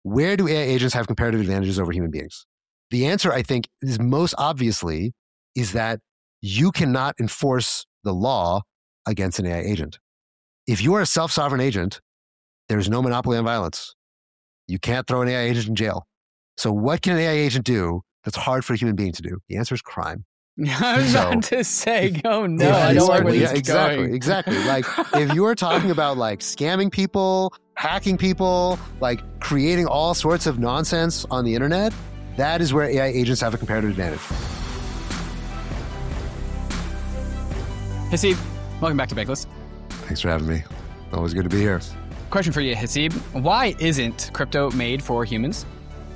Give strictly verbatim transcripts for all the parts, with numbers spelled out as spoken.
where do A I agents have comparative advantages over human beings? The answer, I think, is most obviously is that you cannot enforce the law against an A I agent. If you are a self-sovereign agent, there's no monopoly on violence. You can't throw an A I agent in jail. So what can an A I agent do that's hard for a human being to do? The answer is crime. I was So, about to say, oh no, If I you don't like are- where yeah, this is exactly, going. exactly. Like if you are talking about like scamming people, hacking people, like creating all sorts of nonsense on the internet, that is where A I agents have a comparative advantage. Haseeb, welcome back to Bankless. Thanks for having me. Always good to be here. Question for you, Haseeb. Why isn't crypto made for humans?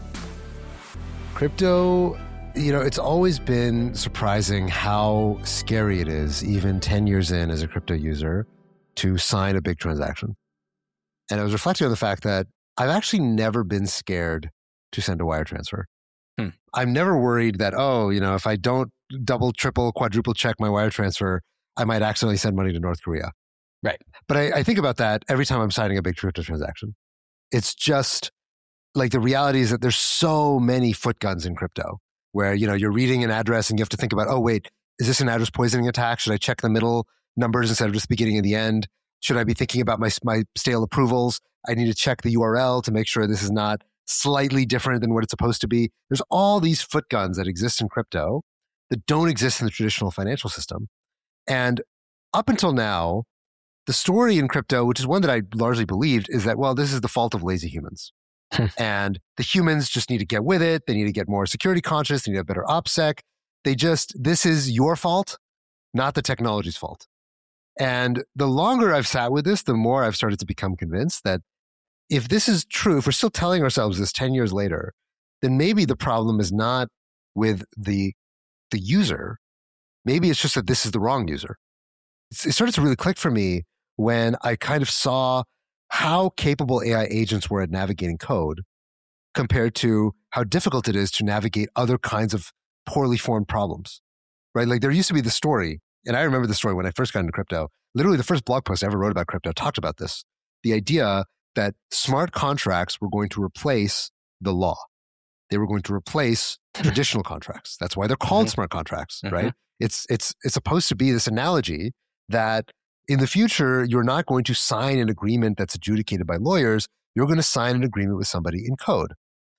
Crypto, you know, it's always been surprising how scary it is, even ten years in as a crypto user, to sign a big transaction. And I was reflecting on the fact that I've actually never been scared to send a wire transfer. Hmm. I'm never worried that, oh, you know, if I don't double, triple, quadruple check my wire transfer, I might accidentally send money to North Korea. Right. But I, I think about that every time I'm signing a big crypto transaction. It's just like the reality is that there's so many foot guns in crypto where, you know, you're reading an address and you have to think about, oh, wait, is this an address poisoning attack? Should I check the middle numbers instead of just the beginning and the end? Should I be thinking about my, my stale approvals? I need to check the U R L to make sure this is not slightly different than what it's supposed to be. There's all these foot guns that exist in crypto that don't exist in the traditional financial system. And up until now, the story in crypto, which is one that I largely believed, is that, well, this is the fault of lazy humans. And the humans just need to get with it. They need to get more security conscious. They need to have better OPSEC. They just, this is your fault, not the technology's fault. And the longer I've sat with this, the more I've started to become convinced that if this is true, if we're still telling ourselves this ten years later, then maybe the problem is not with the, the user. Maybe it's just that this is the wrong user. It's, it started to really click for me when I kind of saw how capable A I agents were at navigating code compared to how difficult it is to navigate other kinds of poorly formed problems, right? Like there used to be the story, and I remember the story when I first got into crypto. Literally the first blog post I ever wrote about crypto talked about this. The idea that smart contracts were going to replace the law. They were going to replace traditional contracts. That's why they're called Mhm. smart contracts, Mhm. right? It's, it's, it's supposed to be this analogy that in the future, you're not going to sign an agreement that's adjudicated by lawyers. You're going to sign an agreement with somebody in code.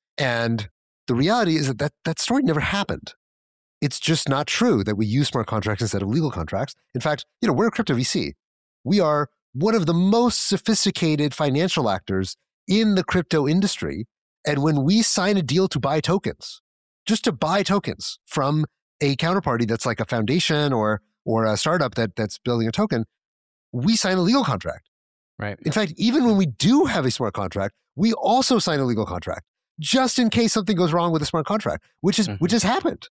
And the reality is that that, that story never happened. It's just not true that we use smart contracts instead of legal contracts. In fact, you know, we're a crypto V C. We are one of the most sophisticated financial actors in the crypto industry. And when we sign a deal to buy tokens, just to buy tokens from a counterparty that's like a foundation or or a startup that, that's building a token, we sign a legal contract. Right. In fact, even when we do have a smart contract, we also sign a legal contract just in case something goes wrong with a smart contract, which is Mhm. which has happened.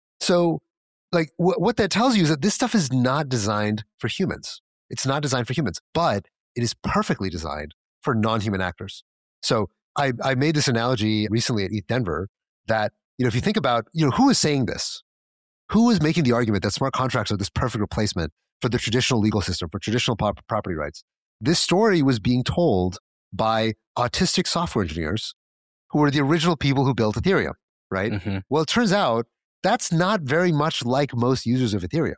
So, like, wh- what that tells you is that this stuff is not designed for humans. It's not designed for humans, but it is perfectly designed for non-human actors. So, I, I made this analogy recently at E T H Denver that, you know, if you think about, you know, who is saying this? Who is making the argument that smart contracts are this perfect replacement for the traditional legal system, for traditional pop- property rights? This story was being told by autistic software engineers who were the original people who built Ethereum, right? Mhm. Well, it turns out that's not very much like most users of Ethereum.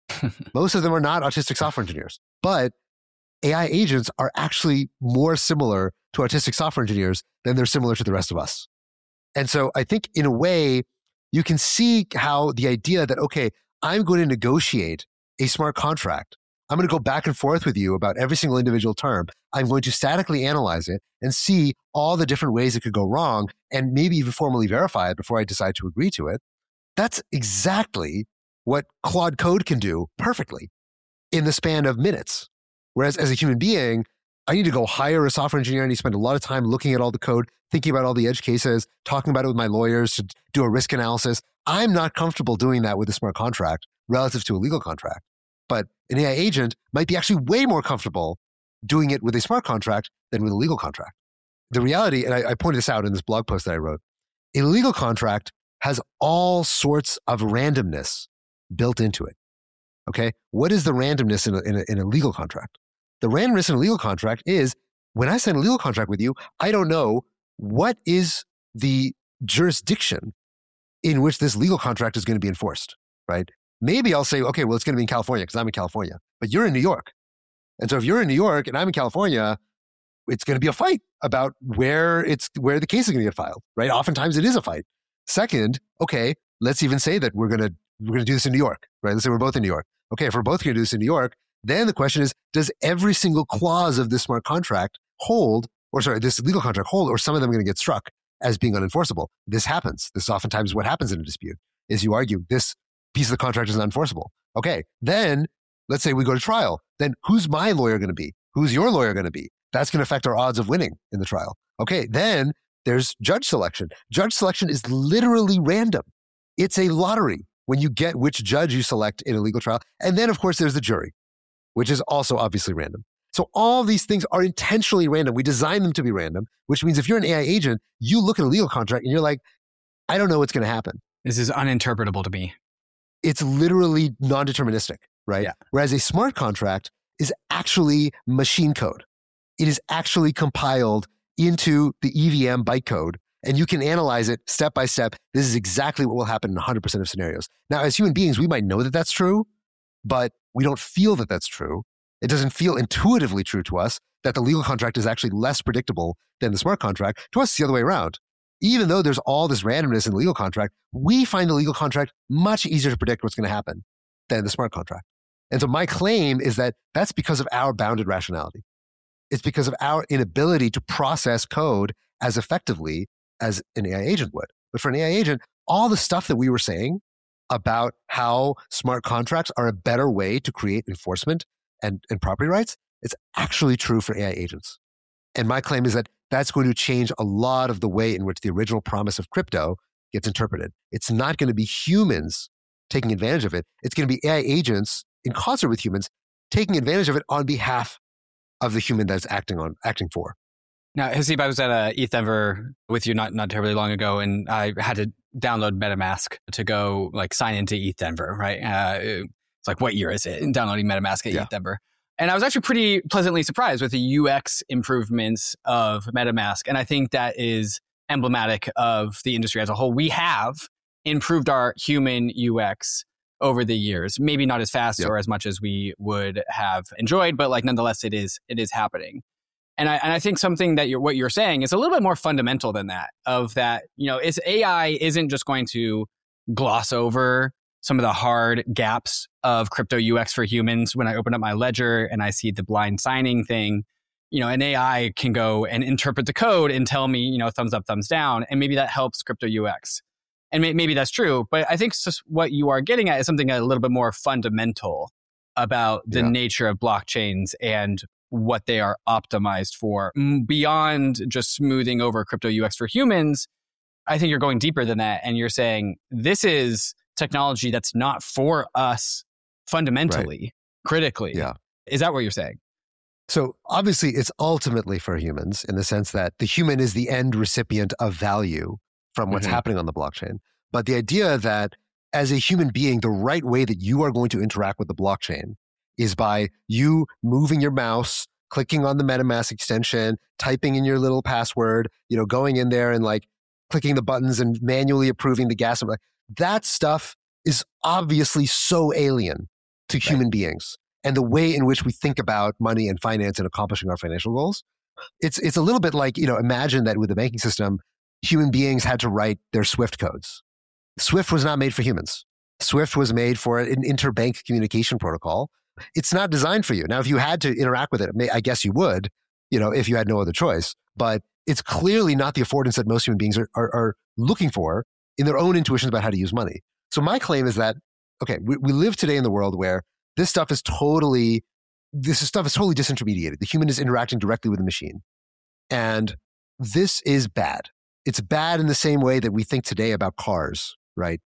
Most of them are not autistic software engineers, but A I agents are actually more similar to autistic software engineers than they're similar to the rest of us. And so I think in a way, you can see how the idea that, okay, I'm going to negotiate a smart contract. I'm going to go back and forth with you about every single individual term. I'm going to statically analyze it and see all the different ways it could go wrong and maybe even formally verify it before I decide to agree to it. That's exactly what Claude Code can do perfectly in the span of minutes. Whereas as a human being, I need to go hire a software engineer. I need to spend a lot of time looking at all the code, thinking about all the edge cases, talking about it with my lawyers to do a risk analysis. I'm not comfortable doing that with a smart contract relative to a legal contract. But an A I agent might be actually way more comfortable doing it with a smart contract than with a legal contract. The reality, and I, I pointed this out in this blog post that I wrote, a legal contract has all sorts of randomness built into it. Okay? What is the randomness in a, in a, in a legal contract? The randomness in a legal contract is when I sign a legal contract with you, I don't know what is the jurisdiction in which this legal contract is going to be enforced, right? Maybe I'll say, okay, well, it's going to be in California because I'm in California, but you're in New York. And so if you're in New York and I'm in California, it's going to be a fight about where it's where the case is going to get filed, right? Oftentimes it is a fight. Second, okay, let's even say that we're going to we're going to do this in New York, right? Let's say we're both in New York. Okay, if we're both going to do this in New York, then the question is, does every single clause of this smart contract hold, or sorry, this legal contract hold, or some of them are going to get struck as being unenforceable? This happens. This is oftentimes what happens in a dispute, is you argue this piece of the contract is unenforceable. Okay, then let's say we go to trial. Then who's my lawyer going to be? Who's your lawyer going to be? That's going to affect our odds of winning in the trial. Okay, then there's judge selection. Judge selection is literally random. It's a lottery when you get which judge you select in a legal trial. And then, of course, there's the jury, which is also obviously random. So all these things are intentionally random. We design them to be random, which means if you're an A I agent, you look at a legal contract and you're like, I don't know what's going to happen. This is uninterpretable to me. It's literally non-deterministic, right? Yeah. Whereas a smart contract is actually machine code. It is actually compiled into the E V M bytecode, and you can analyze it step by step. This is exactly what will happen in one hundred percent of scenarios. Now, as human beings, we might know that that's true, but we don't feel that that's true. It doesn't feel intuitively true to us that the legal contract is actually less predictable than the smart contract. To us, it's the other way around. Even though there's all this randomness in the legal contract, we find the legal contract much easier to predict what's going to happen than the smart contract. And so my claim is that that's because of our bounded rationality. It's because of our inability to process code as effectively as an A I agent would. But for an A I agent, all the stuff that we were saying about how smart contracts are a better way to create enforcement and, and property rights, it's actually true for A I agents. And my claim is that that's going to change a lot of the way in which the original promise of crypto gets interpreted. It's not going to be humans taking advantage of it. It's going to be A I agents in concert with humans taking advantage of it on behalf of the human that's acting on acting for. Now, Haseeb, I was at uh, ETHDenver with you not not terribly long ago, and I had to download MetaMask to go like sign into ETHDenver, right? Uh, it's like, what year is it? And downloading MetaMask at yeah. ETHDenver. And I was actually pretty pleasantly surprised with the U X improvements of MetaMask. And I think that is emblematic of the industry as a whole. We have improved our human U X over the years, maybe not as fast yep. or as much as we would have enjoyed, but like nonetheless, it is it is happening. And I and I think something that you're what you're saying is a little bit more fundamental than that. Of that, you know, it's A I isn't just going to gloss over some of the hard gaps of crypto U X for humans. When I open up my ledger and I see the blind signing thing, you know, an A I can go and interpret the code and tell me, you know, thumbs up, thumbs down, and maybe that helps crypto U X. And maybe that's true, but I think just what you are getting at is something a little bit more fundamental about the yeah. nature of blockchains and what they are optimized for. Beyond just smoothing over crypto U X for humans, I think you're going deeper than that, and you're saying this is technology that's not for us fundamentally, right. critically. Yeah. Is that what you're saying? So obviously, it's ultimately for humans in the sense that the human is the end recipient of value from what's mm-hmm. happening on the blockchain. But the idea that as a human being, the right way that you are going to interact with the blockchain is by you moving your mouse, clicking on the MetaMask extension, typing in your little password, you know, going in there and like clicking the buttons and manually approving the gas. Like, that stuff is obviously so alien to human right. beings and the way in which we think about money and finance and accomplishing our financial goals. It's it's a little bit like, you know, imagine that with the banking system, human beings had to write their Swift codes. Swift was not made for humans. Swift was made for an interbank communication protocol. It's not designed for you. Now, if you had to interact with it, I guess you would, you know, if you had no other choice. But it's clearly not the affordance that most human beings are, are, are looking for in their own intuitions about how to use money. So my claim is that, okay, we, we live today in the world where this stuff is totally, this stuff is totally disintermediated. The human is interacting directly with the machine. And this is bad. It's bad in the same way that we think today about cars, right?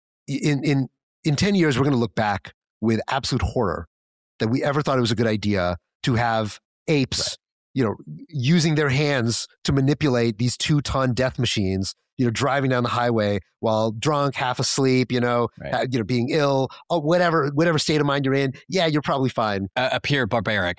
In in in ten years, we're going to look back with absolute horror that we ever thought it was a good idea to have apes, right. you know, using their hands to manipulate these two-ton death machines, you know, driving down the highway while drunk, half asleep, you know, right. you know, being ill, or whatever whatever state of mind you're in. Yeah, you're probably fine. Uh, appear barbaric.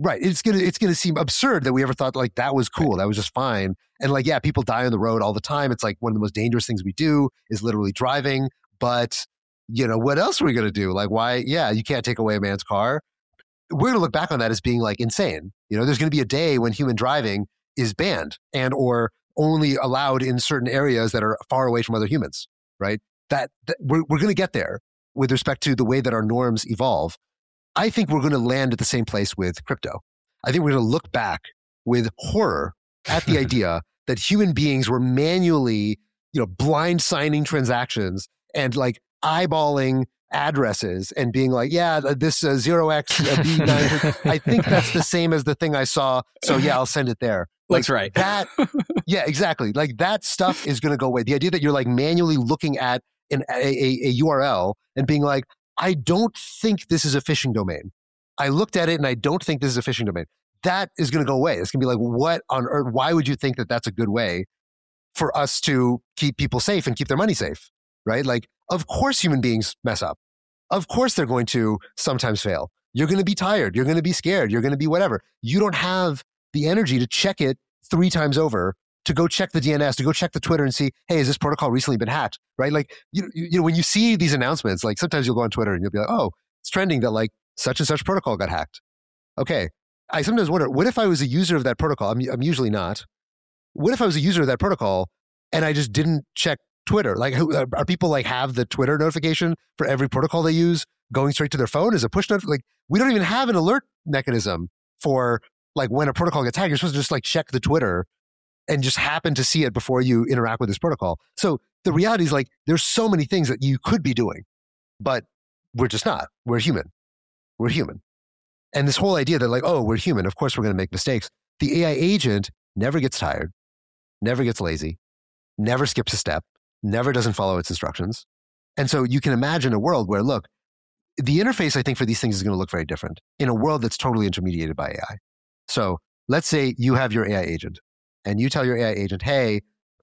Right. It's gonna it's gonna seem absurd that we ever thought like that was cool. Right. That was just fine. And like, yeah, people die on the road all the time. It's like one of the most dangerous things we do is literally driving. But you know, what else are we gonna do? Like, why? Yeah, you can't take away a man's car. We're gonna look back on that as being like insane. You know, there's gonna be a day when human driving is banned and or only allowed in certain areas that are far away from other humans. Right. That, that we're we're gonna get there with respect to the way that our norms evolve. I think we're going to land at the same place with crypto. I think we're going to look back with horror at the idea that human beings were manually, you know, blind signing transactions and like eyeballing addresses and being like, yeah, this uh, zero x B nine, I think that's the same as the thing I saw. So yeah, I'll send it there. Like, that's right. That, yeah, exactly. Like that stuff is going to go away. The idea that you're like manually looking at an, a, a, a U R L and being like, I don't think this is a phishing domain. I looked at it and I don't think this is a phishing domain. That is going to go away. It's going to be like, what on earth? Why would you think that that's a good way for us to keep people safe and keep their money safe? Right? Like, of course human beings mess up. Of course they're going to sometimes fail. You're going to be tired. You're going to be scared. You're going to be whatever. You don't have the energy to check it three times over, to go check the D N S, to go check the Twitter and see, hey, has this protocol recently been hacked? Right? Like, you, you know, when you see these announcements, like sometimes you'll go on Twitter and you'll be like, oh, it's trending that like such and such protocol got hacked. Okay. I sometimes wonder, what if I was a user of that protocol? I'm, I'm usually not. What if I was a user of that protocol and I just didn't check Twitter? Like, who, are people like have the Twitter notification for every protocol they use going straight to their phone as a push note? Like, we don't even have an alert mechanism for like when a protocol gets hacked. You're supposed to just like check the Twitter and just happen to see it before you interact with this protocol. So the reality is like, there's so many things that you could be doing, but we're just not. We're human. We're human. And this whole idea that like, oh, we're human, of course we're going to make mistakes. The A I agent never gets tired, never gets lazy, never skips a step, never doesn't follow its instructions. And so you can imagine a world where, look, the interface, I think, for these things is going to look very different in a world that's totally intermediated by A I. So let's say you have your A I agent and you tell your A I agent, hey,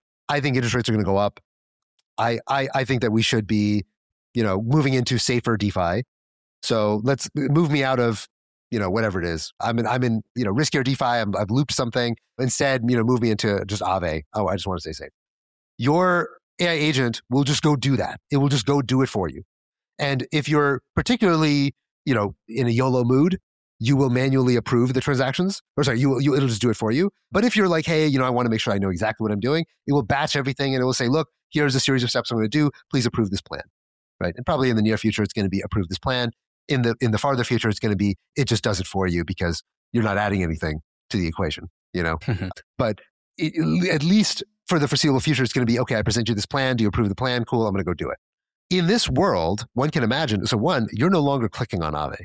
I think interest rates are going to go up. I, I, I think that we should be, you know, moving into safer DeFi. So let's move me out of, you know, whatever it is. I'm in, I'm in, you know, riskier DeFi. I'm, I've looped something. Instead, you know, move me into just Aave. Oh, I just want to stay safe. Your A I agent will just go do that. It will just go do it for you. And if you're particularly, you know, in a YOLO mood, you will manually approve the transactions. Or sorry, you, you it'll just do it for you. But if you're like, hey, you know, I want to make sure I know exactly what I'm doing, it will batch everything and it will say, look, here's a series of steps I'm going to do. Please approve this plan. Right? And probably in the near future, it's going to be approve this plan. In the in the farther future, it's going to be it just does it for you because you're not adding anything to the equation. You know, but it, at least for the foreseeable future, it's going to be okay. I present you this plan. Do you approve the plan? Cool. I'm going to go do it. In this world, one can imagine. So one, you're no longer clicking on Aave.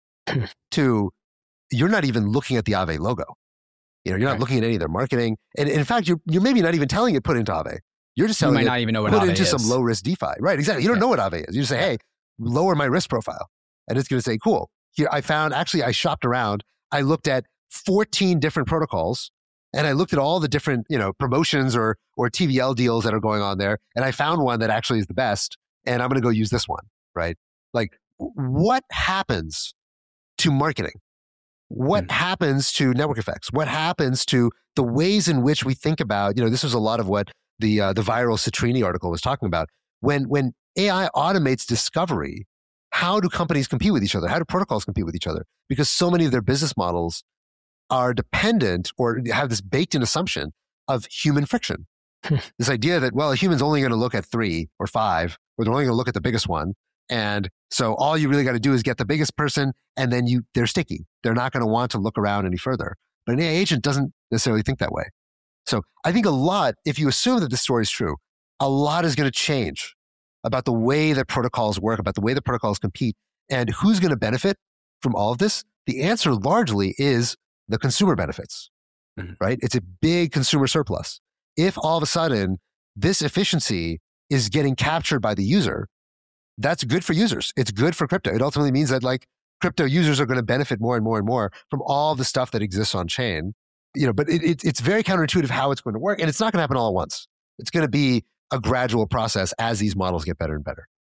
Two, you're not even looking at the Aave logo. You know, you're not right. looking at any of their marketing, and, and in fact, you're you're maybe not even telling it put into Aave. You're just telling you might it not even know what put Aave into is. some low risk DeFi. Right? Exactly. You don't yeah. know what Aave is. You just say, hey, lower my risk profile. And it's going to say, cool. Here, I found, actually, I shopped around. I looked at fourteen different protocols and I looked at all the different, you know, promotions or, or T V L deals that are going on there. And I found one that actually is the best. And I'm going to go use this one, right? Like, what happens to marketing? What mm. happens to network effects? What happens to the ways in which we think about, you know, this was a lot of what the, uh, the viral Citrini article was talking about. When, when A I automates discovery, how do companies compete with each other? How do protocols compete with each other? Because so many of their business models are dependent or have this baked in assumption of human friction. This idea that, well, a human's only going to look at three or five, or they're only going to look at the biggest one. And so all you really got to do is get the biggest person and then you they're sticky. They're not going to want to look around any further. But an A I agent doesn't necessarily think that way. So I think a lot, if you assume that this story is true, a lot is going to change about the way that protocols work, about the way that protocols compete, and who's going to benefit from all of this. The answer largely is the consumer benefits, mm-hmm. right? It's a big consumer surplus. If all of a sudden this efficiency is getting captured by the user, that's good for users. It's good for crypto. It ultimately means that like crypto users are going to benefit more and more and more from all the stuff that exists on chain. You know, but it, it, it's very counterintuitive how it's going to work, and it's not going to happen all at once. It's going to be a gradual process as these models get better and better.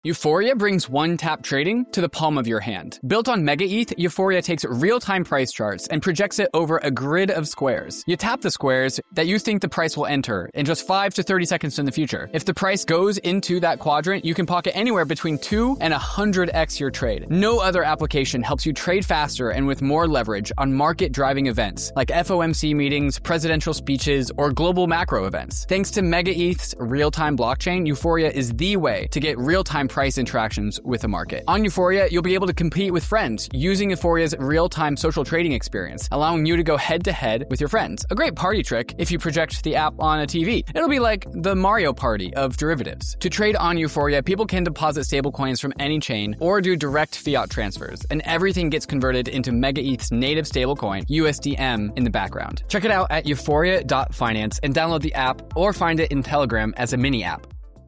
Euphoria brings one-tap trading to the palm of your hand. Built on MegaETH, Euphoria takes real-time price charts and projects it over a grid of squares. You tap the squares that you think the price will enter in just five to thirty seconds in the future. If the price goes into that quadrant, you can pocket anywhere between two and one hundred x your trade. No other application helps you trade faster and with more leverage on market-driving events like F O M C meetings, presidential speeches, or global macro events. Thanks to MegaETH's real-time blockchain, Euphoria is the way to get real-time price interactions with the market. On Euphoria, you'll be able to compete with friends using Euphoria's real-time social trading experience, allowing you to go head-to-head with your friends. A great party trick if you project the app on a T V. It'll be like the Mario Party of derivatives. To trade on Euphoria, people can deposit stablecoins from any chain or do direct fiat transfers, and everything gets converted into MegaETH's native stablecoin, U S D M, in the background. Check it out at euphoria dot finance and download the app or find it in Telegram as a mini app.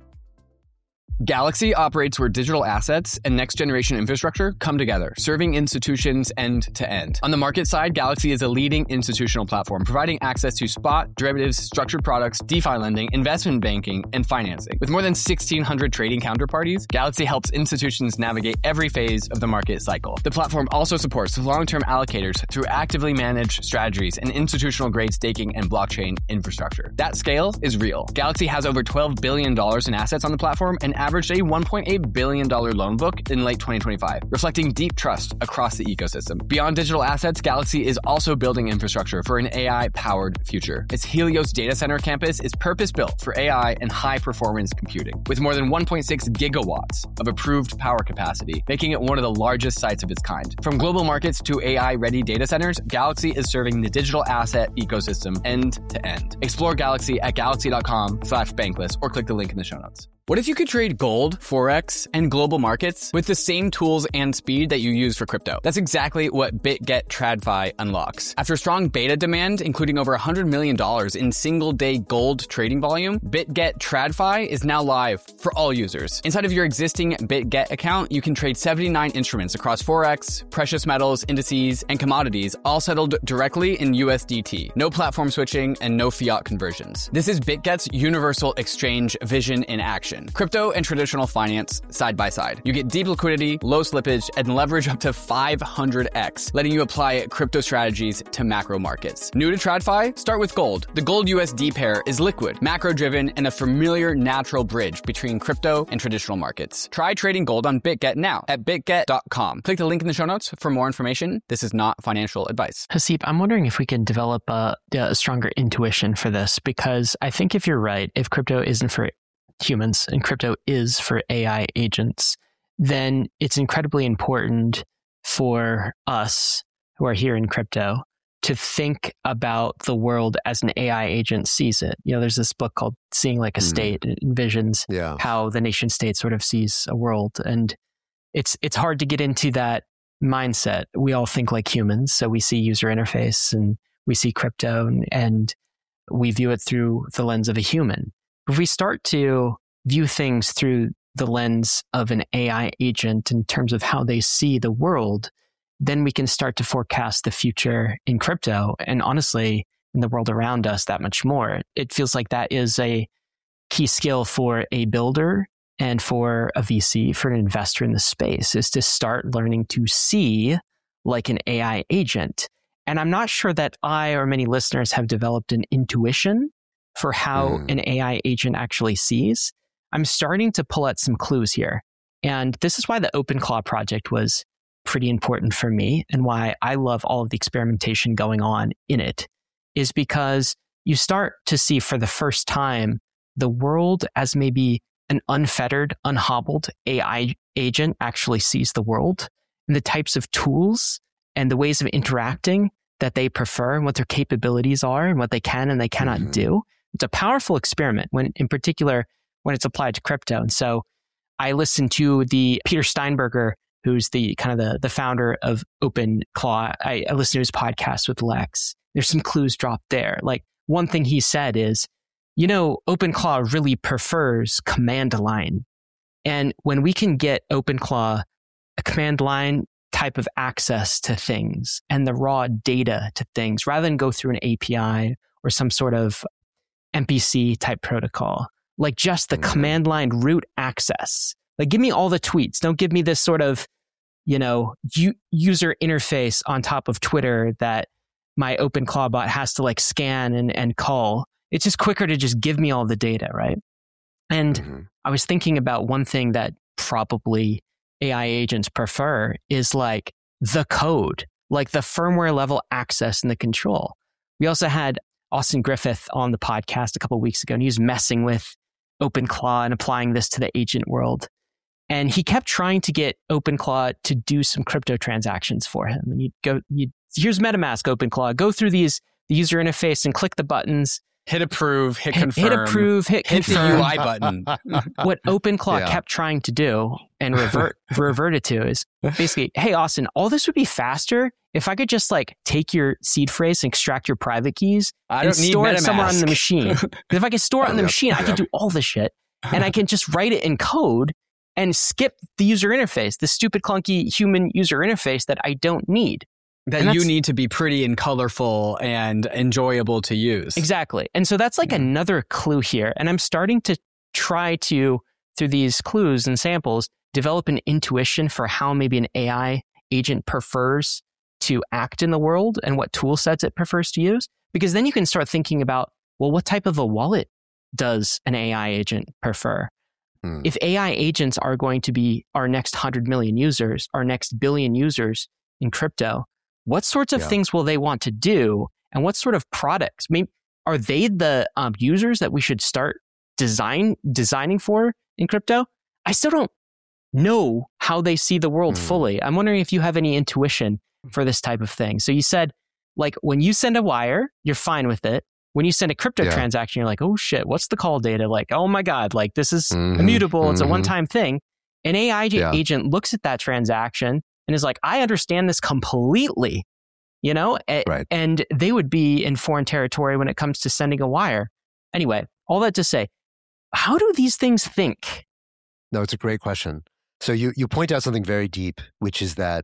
Galaxy operates where digital assets and next-generation infrastructure come together, serving institutions end-to-end. On the market side, Galaxy is a leading institutional platform, providing access to spot, derivatives, structured products, DeFi lending, investment banking, and financing. With more than sixteen hundred trading counterparties, Galaxy helps institutions navigate every phase of the market cycle. The platform also supports long-term allocators through actively managed strategies and institutional-grade staking and blockchain infrastructure. That scale is real. Galaxy has over twelve billion dollars in assets on the platform and averaged a one point eight billion dollars loan book in late twenty twenty-five, reflecting deep trust across the ecosystem. Beyond digital assets, Galaxy is also building infrastructure for an A I-powered future. Its Helios data center campus is purpose-built for A I and high-performance computing, with more than one point six gigawatts of approved power capacity, making it one of the largest sites of its kind. From global markets to A I-ready data centers, Galaxy is serving the digital asset ecosystem end-to-end. Explore Galaxy at galaxy.com slash bankless or click the link in the show notes. What if you could trade gold, Forex, and global markets with the same tools and speed that you use for crypto? That's exactly what BitGet TradFi unlocks. After strong beta demand, including over one hundred million dollars in single-day gold trading volume, BitGet TradFi is now live for all users. Inside of your existing BitGet account, you can trade seventy-nine instruments across Forex, precious metals, indices, and commodities, all settled directly in U S D T. No platform switching and no fiat conversions. This is BitGet's universal exchange vision in action. Crypto and traditional finance side by side. You get deep liquidity, low slippage, and leverage up to five hundred x, letting you apply crypto strategies to macro markets. New to TradFi? Start with gold. The gold U S D pair is liquid, macro-driven, and a familiar natural bridge between crypto and traditional markets. Try trading gold on BitGet now at bitget dot com. Click the link in the show notes for more information. This is not financial advice. Haseeb, I'm wondering if we can develop a, a stronger intuition for this, because I think if you're right, if crypto isn't for humans and crypto is for A I agents, then it's incredibly important for us who are here in crypto to think about the world as an A I agent sees it. You know, there's this book called Seeing Like a mm. State. It envisions yeah. how the nation state sort of sees a world. And it's it's hard to get into that mindset. We all think like humans. So we see user interface and we see crypto and, and we view it through the lens of a human. If we start to view things through the lens of an A I agent in terms of how they see the world, then we can start to forecast the future in crypto and honestly in the world around us that much more. It feels like that is a key skill for a builder and for a V C, for an investor in the space, is to start learning to see like an A I agent. And I'm not sure that I or many listeners have developed an intuition for how mm. an A I agent actually sees. I'm starting to pull out some clues here. And this is why the OpenClaw project was pretty important for me and why I love all of the experimentation going on in it, is because you start to see for the first time the world as maybe an unfettered, unhobbled A I agent actually sees the world, and the types of tools and the ways of interacting that they prefer and what their capabilities are and what they can and they cannot mm-hmm. do. It's a powerful experiment, when, in particular, when it's applied to crypto. And so I listened to the Peter Steinberger, who's the kind of the, the founder of OpenClaw. I, I listened to his podcast with Lex. There's some clues dropped there. Like one thing he said is, you know, OpenClaw really prefers command line. And when we can get OpenClaw a command line type of access to things and the raw data to things, rather than go through an A P I or some sort of M P C type protocol, like just the mm-hmm. command line root access Like, give me all the tweets. Don't give me this sort of, you know, u- user interface on top of Twitter that my OpenClaw bot has to like scan and, and call. It's just quicker to just give me all the data, right? And mm-hmm. I was thinking about one thing that probably A I agents prefer is like the code, like the firmware level access and the control. We also had Austin Griffith on the podcast a couple of weeks ago, and he was messing with OpenClaw and applying this to the agent world. And he kept trying to get OpenClaw to do some crypto transactions for him. And you'd go, you'd, here's MetaMask OpenClaw, go through these, the user interface and click the buttons. Hit approve, hit, hit confirm. Hit approve, hit, hit confirm. the U I button. What OpenClaw yeah. kept trying to do and revert reverted to is basically, hey, Austin, all this would be faster if I could just like take your seed phrase and extract your private keys I and don't need store it MetaMask. somewhere on the machine. Because if I could store it on the Yep, machine, I yep. can do all the shit. And I can just write it in code and skip the user interface, the stupid, clunky human user interface that I don't need. That you need to be pretty and colorful and enjoyable to use. Exactly. And so that's like Yeah. another clue here. And I'm starting to try to, through these clues and samples, develop an intuition for how maybe an A I agent prefers to act in the world and what tool sets it prefers to use. Because then you can start thinking about, well, what type of a wallet does an A I agent prefer? Hmm. If A I agents are going to be our next one hundred million users, our next billion users in crypto, what sorts of Yeah. things will they want to do? And what sort of products? Maybe, are they the um, users that we should start design designing for in crypto? I still don't know how they see the world Hmm. fully. I'm wondering if you have any intuition for this type of thing. So you said, like, when you send a wire, you're fine with it. When you send a crypto Yeah. transaction, you're like, oh shit, what's the call data? Like, oh my God, like this is Mhm, immutable. It's a mhm. one-time thing. An A I ag- Yeah. agent looks at that transaction and is like, I understand this completely, you know? A- Right. And they would be in foreign territory when it comes to sending a wire. Anyway, all that to say, how do these things think? No, it's a great question. So you, you point out something very deep, which is that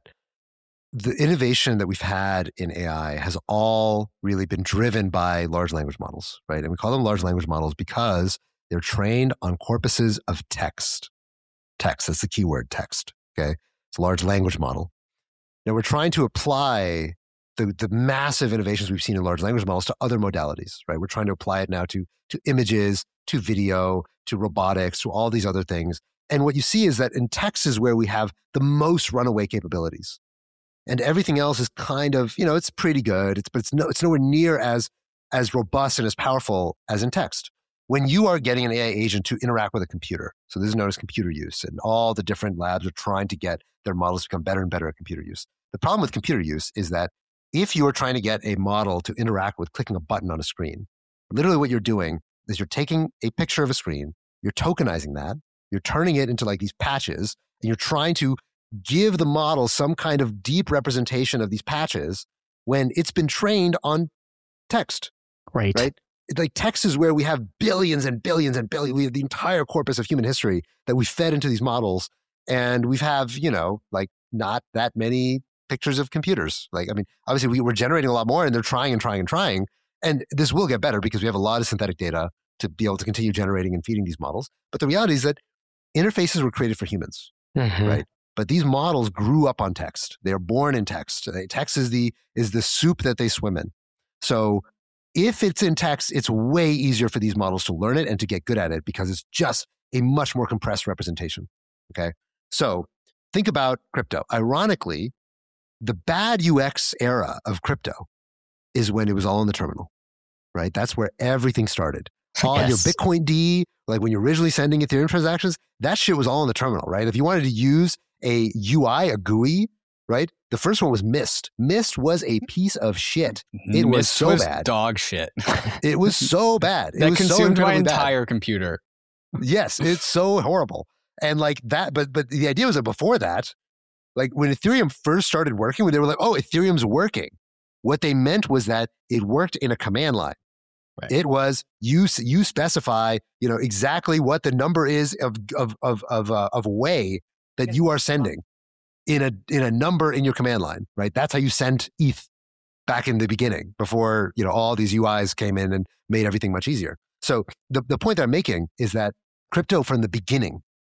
the innovation that we've had in A I has all really been driven by large language models, right? And we call them large language models because they're trained on corpuses of text. Text, that's the key word, text, okay? It's a large language model. Now we're trying to apply the, the massive innovations we've seen in large language models to other modalities, right? We're trying to apply it now to, to images, to video, to robotics, to all these other things. And what you see is that in text is where we have the most runaway capabilities. And everything else is kind of, you know, it's pretty good. It's, but it's, no, it's nowhere near as, as robust and as powerful as in text. When you are getting an A I agent to interact with a computer, so this is known as computer use, and all the different labs are trying to get their models to become better and better at computer use. The problem with computer use is that if you are trying to get a model to interact with clicking a button on a screen, literally what you're doing is you're taking a picture of a screen, you're tokenizing that, you're turning it into like these patches, and you're trying to give the model some kind of deep representation of these patches when it's been trained on text, Right. right? It's like text is where we have billions and billions and billions. We have the entire corpus of human history that we fed into these models. And we have, you know, like not that many pictures of computers. Like, I mean, obviously we, we're generating a lot more and they're trying and trying and trying. And this will get better because we have a lot of synthetic data to be able to continue generating and feeding these models. But the reality is that interfaces were created for humans, Mhm. right? But these models grew up on text. They're born in text. Text is the is the soup that they swim in. So if it's in text, it's way easier for these models to learn it and to get good at it because it's just a much more compressed representation. Okay. So think about crypto. Ironically, the bad U X era of crypto is when it was all in the terminal, right? That's where everything started. All your Yes. Bitcoin D, like when you're originally sending Ethereum transactions, that shit was all in the terminal, right? If you wanted to use a U I, a G U I, right? The first one was Mist. Mist was a piece of shit. It was Mist so was bad. dog shit. It was so bad. It that was so consumed my incredibly bad. entire computer. Yes, it's so horrible. And like that, but but the idea was that before that, like when Ethereum first started working, when they were like, oh, Ethereum's working, what they meant was that it worked in a command line. Right. It was you you specify, you know, exactly what the number is of of of of uh, of way that you are sending in a in a number in your command line, right? That's how you sent E T H back in the beginning before, you know, all these U Is came in and made everything much easier. So the the point that I'm making is that crypto from the beginning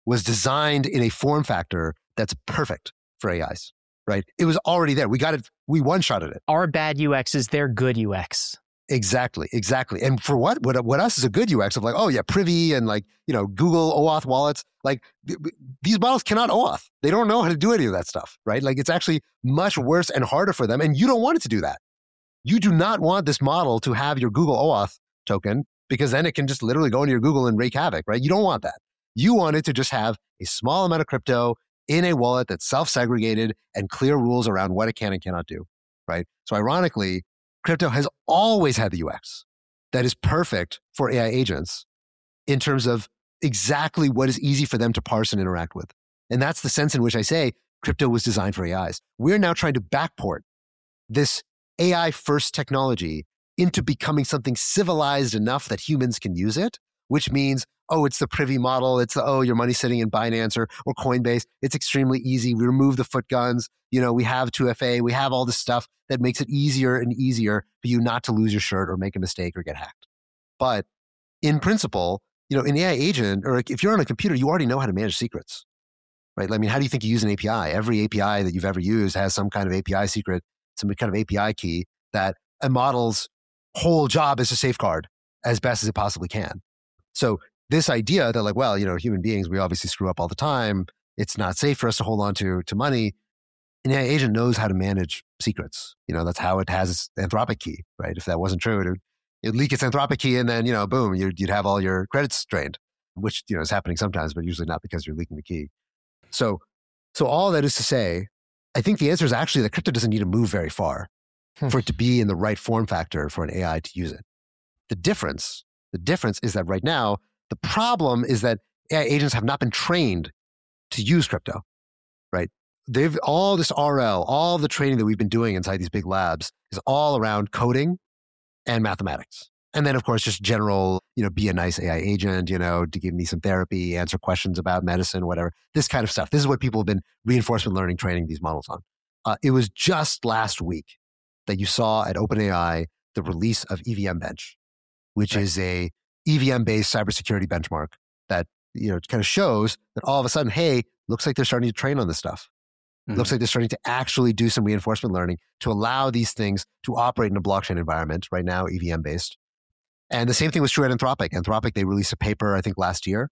was designed in a form factor that's perfect for A Is, right? It was already there. We got it. We one-shotted it. Our bad U X is their good U X. Exactly, exactly. And for what, what, what us is a good U X of like, oh yeah, Privy and like, you know, Google OAuth wallets, like th- these models cannot OAuth. They don't know how to do any of that stuff, right? Like it's actually much worse and harder for them. And you don't want it to do that. You do not want this model to have your Google OAuth token because then it can just literally go into your Google and wreak havoc, right? You don't want that. You want it to just have a small amount of crypto in a wallet that's self-segregated and clear rules around what it can and cannot do, right? So ironically, crypto has always had the U X that is perfect for A I agents in terms of exactly what is easy for them to parse and interact with. And that's the sense in which I say crypto was designed for A Is. We're now trying to backport this A I-first technology into becoming something civilized enough that humans can use it, which means, oh, it's the Privy model. It's the, oh, your money's sitting in Binance or, or Coinbase. It's extremely easy. We remove the foot guns. You know, we have two F A. We have all this stuff that makes it easier and easier for you not to lose your shirt or make a mistake or get hacked. But in principle, you know, an A I agent, or if you're on a computer, you already know how to manage secrets, right? I mean, how do you think you use an A P I? Every A P I that you've ever used has some kind of A P I secret, some kind of A P I key that a model's whole job is to safeguard as best as it possibly can. So this idea that like, well, you know, human beings, we obviously screw up all the time. It's not safe for us to hold on to, to money. An A I agent knows how to manage secrets. You know, that's how it has its Anthropic key, right? If that wasn't true, it would it'd leak its Anthropic key and then, you know, boom, you'd, you'd have all your credits drained, which, you know, is happening sometimes, but usually not because you're leaking the key. So, so all that is to say, I think the answer is actually that crypto doesn't need to move very far for it to be in the right form factor for an A I to use it. The difference, the difference is that right now, the problem is that A I agents have not been trained to use crypto, right? They've all this R L, all the training that we've been doing inside these big labs is all around coding and mathematics. And then of course, just general, you know, be a nice A I agent, you know, to give me some therapy, answer questions about medicine, whatever, this kind of stuff. This is what people have been reinforcement learning training these models on. Uh, it was just last week that you saw at OpenAI the release of E V M Bench, which right. is a E V M-based cybersecurity benchmark that, you know, kind of shows that all of a sudden, hey, looks like they're starting to train on this stuff. Mm-hmm. Looks like they're starting to actually do some reinforcement learning to allow these things to operate in a blockchain environment, right now E V M-based. And the same thing was true at Anthropic. Anthropic, they released a paper, I think last year,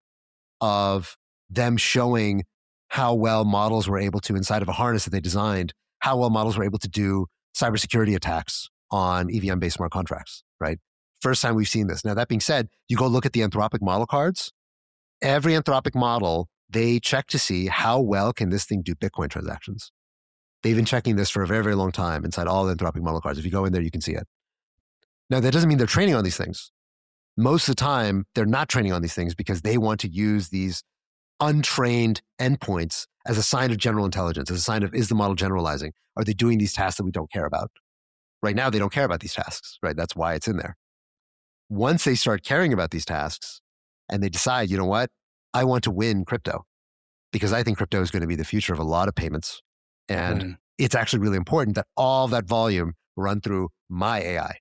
of them showing how well models were able to, inside of a harness that they designed, how well models were able to do cybersecurity attacks on E V M-based smart contracts, right? First time we've seen this. Now, that being said, you go look at the Anthropic model cards. Every Anthropic model, they check to see how well can this thing do Bitcoin transactions. They've been checking this for a very, very long time inside all the Anthropic model cards. If you go in there, you can see it. Now, that doesn't mean they're training on these things. Most of the time, they're not training on these things because they want to use these untrained endpoints as a sign of general intelligence, as a sign of, is the model generalizing? Are they doing these tasks that we don't care about? Right now, they don't care about these tasks, right? That's why it's in there. Once they start caring about these tasks and they decide, you know what, I want to win crypto because I think crypto is going to be the future of a lot of payments. And mm. it's actually really important that all that volume run through my A I.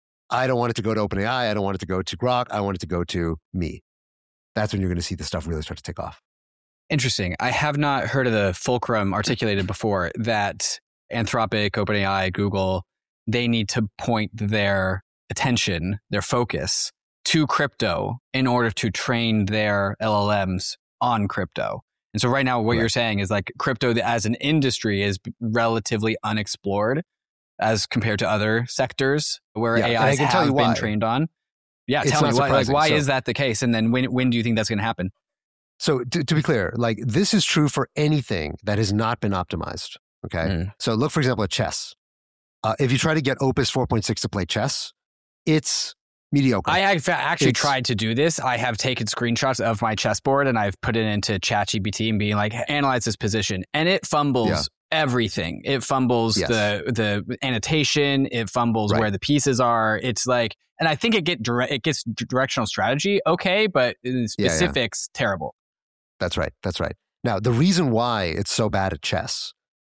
I don't want it to go to OpenAI. I don't want it to go to Grok. I want it to go to me. That's when you're going to see this stuff really start to take off. Interesting. I have not heard of the fulcrum articulated before that Anthropic, OpenAI, Google, they need to point their attention, their focus to crypto in order to train their L L Ms on crypto. And so right now what right. you're saying is like crypto as an industry is relatively unexplored as compared to other sectors where yeah, A Is have been why. trained on. Yeah, it's tell me why, like, why so, is that the case? And then when when do you think that's going to happen? So to, to be clear, like this is true for anything that has not been optimized. Okay. Mm. So look, for example, at chess. Uh, if you try to get Opus four point six to play chess, it's mediocre. I have actually it's, tried to do this. I have taken screenshots of my chessboard and I've put it into ChatGPT and being like, analyze this position. And it fumbles yeah. everything. It fumbles yes. the the annotation. It fumbles right. where the pieces are. It's like, and I think it get dire- it gets directional strategy okay, but in specifics, yeah, yeah. terrible. That's right. That's right. Now, the reason why it's so bad at chess,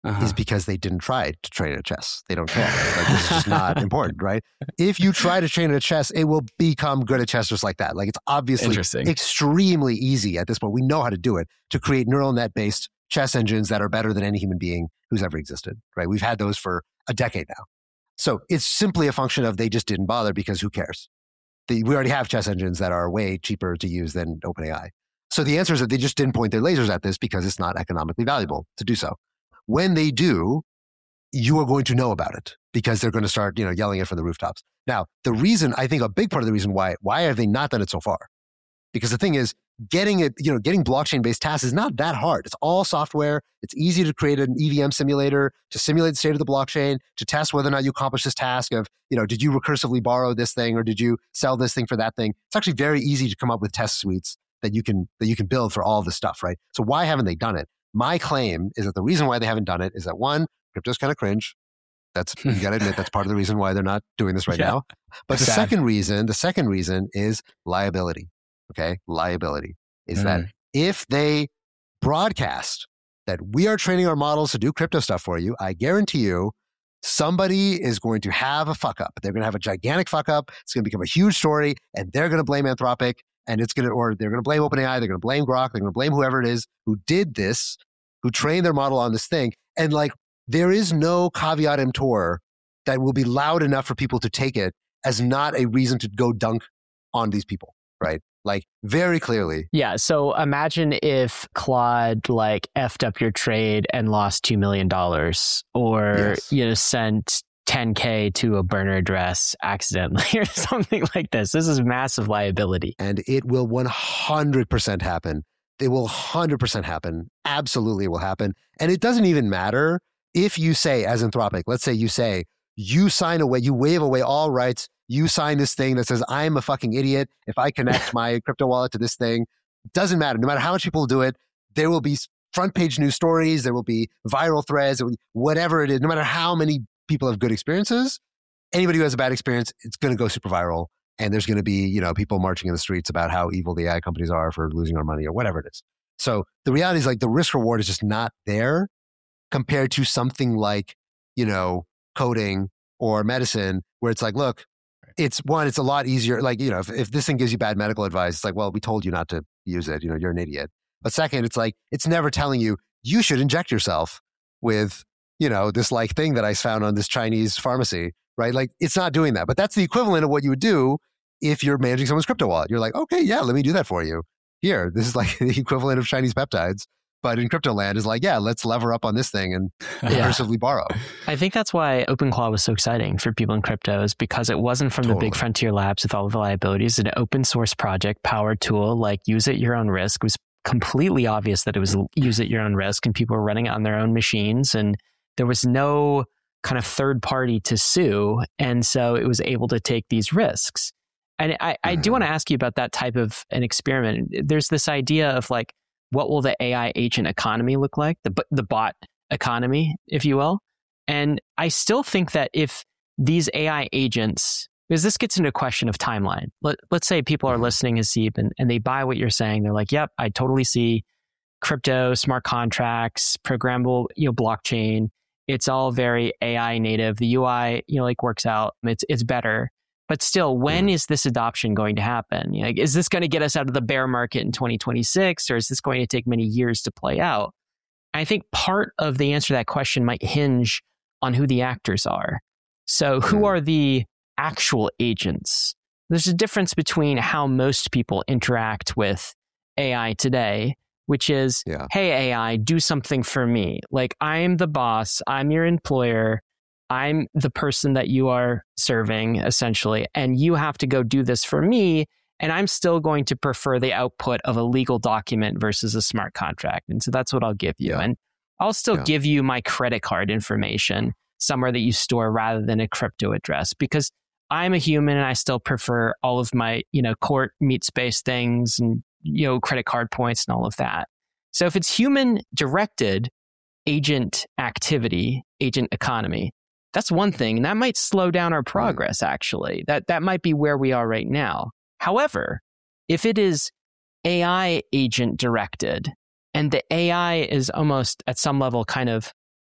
uh-huh. is because they didn't try to train at chess. They don't care. Like, this is just not important, right? If you try to train at chess, it will become good at chess just like that. Like, it's obviously extremely easy at this point. We know how to do it, to create neural net-based chess engines that are better than any human being who's ever existed, right? We've had those for a decade now. So it's simply a function of they just didn't bother because who cares? The, we already have chess engines that are way cheaper to use than OpenAI. So the answer is that they just didn't point their lasers at this because it's not economically valuable to do so. When they do, you are going to know about it because they're going to start, you know, yelling it from the rooftops. Now, the reason, I think a big part of the reason why, why have they not done it so far? Because the thing is, getting it, you know, getting blockchain-based tasks is not that hard. It's all software. It's easy to create an E V M simulator, to simulate the state of the blockchain, to test whether or not you accomplish this task of, you know, did you recursively borrow this thing or did you sell this thing for that thing? It's actually very easy to come up with test suites that you can that you can build for all of this stuff, right? So why haven't they done it? My claim is that the reason why they haven't done it is that, one, crypto's kind of cringe. That's, you got to admit, that's part of the reason why they're not doing this right yeah. now. But the Sad. second reason, the second reason is liability. Okay, liability is mm. that if they broadcast that we are training our models to do crypto stuff for you, I guarantee you somebody is going to have a fuck up. They're going to have a gigantic fuck up. It's going to become a huge story, and they're going to blame Anthropic, and it's going to, or they're going to blame OpenAI. They're going to blame Grok. They're going to blame whoever it is who did this, who trained their model on this thing. And like, there is no caveat emptor that will be loud enough for people to take it as not a reason to go dunk on these people, right? Like, very clearly. Yeah. So imagine if Claude like effed up your trade and lost two million dollars, or, yes. you know, sent ten K to a burner address accidentally or something like this. This is massive liability. And it will one hundred percent happen. It will one hundred percent happen. Absolutely it will happen. And it doesn't even matter if you say, as Anthropic, let's say you say, you sign away, you waive away all rights, you sign this thing that says, I'm a fucking idiot if I connect my crypto wallet to this thing. It doesn't matter. No matter how much people do it, there will be front page news stories, there will be viral threads, whatever it is, no matter how many people have good experiences, anybody who has a bad experience, it's going to go super viral. And there's going to be, you know, people marching in the streets about how evil the A I companies are for losing our money or whatever it is. So the reality is, like, the risk reward is just not there compared to something like, you know, coding or medicine, where it's like, look, it's one, it's a lot easier. Like, you know, if, if this thing gives you bad medical advice, it's like, well, we told you not to use it. You know, you're an idiot. But second, it's like, it's never telling you, you should inject yourself with, you know, this like thing that I found on this Chinese pharmacy, right? Like, it's not doing that. But that's the equivalent of what you would do if you're managing someone's crypto wallet. You're like, okay, yeah, let me do that for you. Here, this is like the equivalent of Chinese peptides. But in crypto land is like, yeah, let's lever up on this thing and yeah. recursively borrow. I think that's why OpenClaw was so exciting for people in crypto, is because it wasn't from totally. the big frontier labs with all of the liabilities. An open source project, powered tool, like use at your own risk. It was completely obvious that it was use at your own risk, and people were running it on their own machines, and there was no kind of third party to sue. And so it was able to take these risks. And I, I do want to ask you about that type of an experiment. There's this idea of like, what will the A I agent economy look like? The, the bot economy, if you will. And I still think that if these A I agents, because this gets into a question of timeline. Let, let's say people are listening, Haseeb, and, and they buy what you're saying. They're like, yep, I totally see crypto, smart contracts, programmable, you know, blockchain. It's all very A I native. The U I, you know, like works out. It's it's better. But still, when is this adoption going to happen? You know, like, is this going to get us out of the bear market in twenty twenty-six, or is this going to take many years to play out? I think part of the answer to that question might hinge on who the actors are. So who are the actual agents? There's a difference between how most people interact with A I today, which is, yeah. hey, A I, do something for me. Like, I'm the boss, I'm your employer, I'm the person that you are serving, essentially, and you have to go do this for me, and I'm still going to prefer the output of a legal document versus a smart contract. And so that's what I'll give you. Yeah. And I'll still yeah. give you my credit card information somewhere that you store rather than a crypto address, because I'm a human and I still prefer all of my, you know, court meet space things and, you know, credit card points and all of that. So if it's human directed agent activity, agent economy, that's one thing, and that might slow down our progress, actually. That that might be where we are right now. However, if it is A I agent directed, and the A I is almost at some level kind of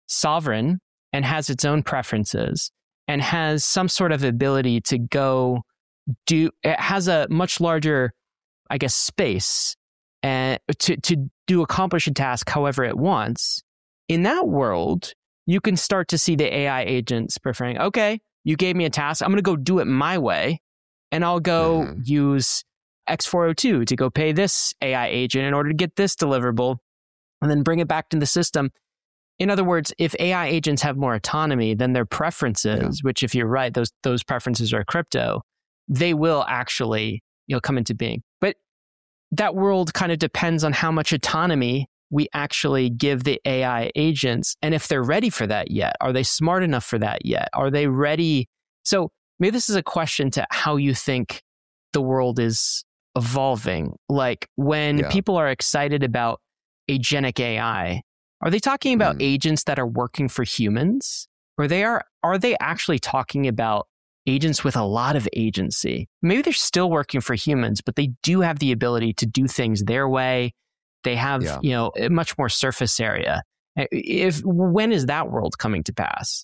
sovereign and has its own preferences and has some sort of ability to go do, it has a much larger, I guess, space and to, to do accomplish a task however it wants. In that world, you can start to see the A I agents preferring, okay, you gave me a task, I'm going to go do it my way, and I'll go mm-hmm. use X four oh two to go pay this A I agent in order to get this deliverable, and then bring it back to the system. In other words, if A I agents have more autonomy, then their preferences, yeah. which if you're right, those those preferences are crypto, they will actually, you know, come into being. But that world kind of depends on how much autonomy we actually give the A I agents, and if they're ready for that yet. Are they smart enough for that yet? Are they ready? So maybe this is a question to how you think the world is evolving. Like when yeah. people are excited about agentic A I, are they talking about mm. agents that are working for humans? Or they are are they actually talking about agents with a lot of agency? Maybe they're still working for humans, but they do have the ability to do things their way. They have, yeah. you know, a much more surface area. If when is that world coming to pass?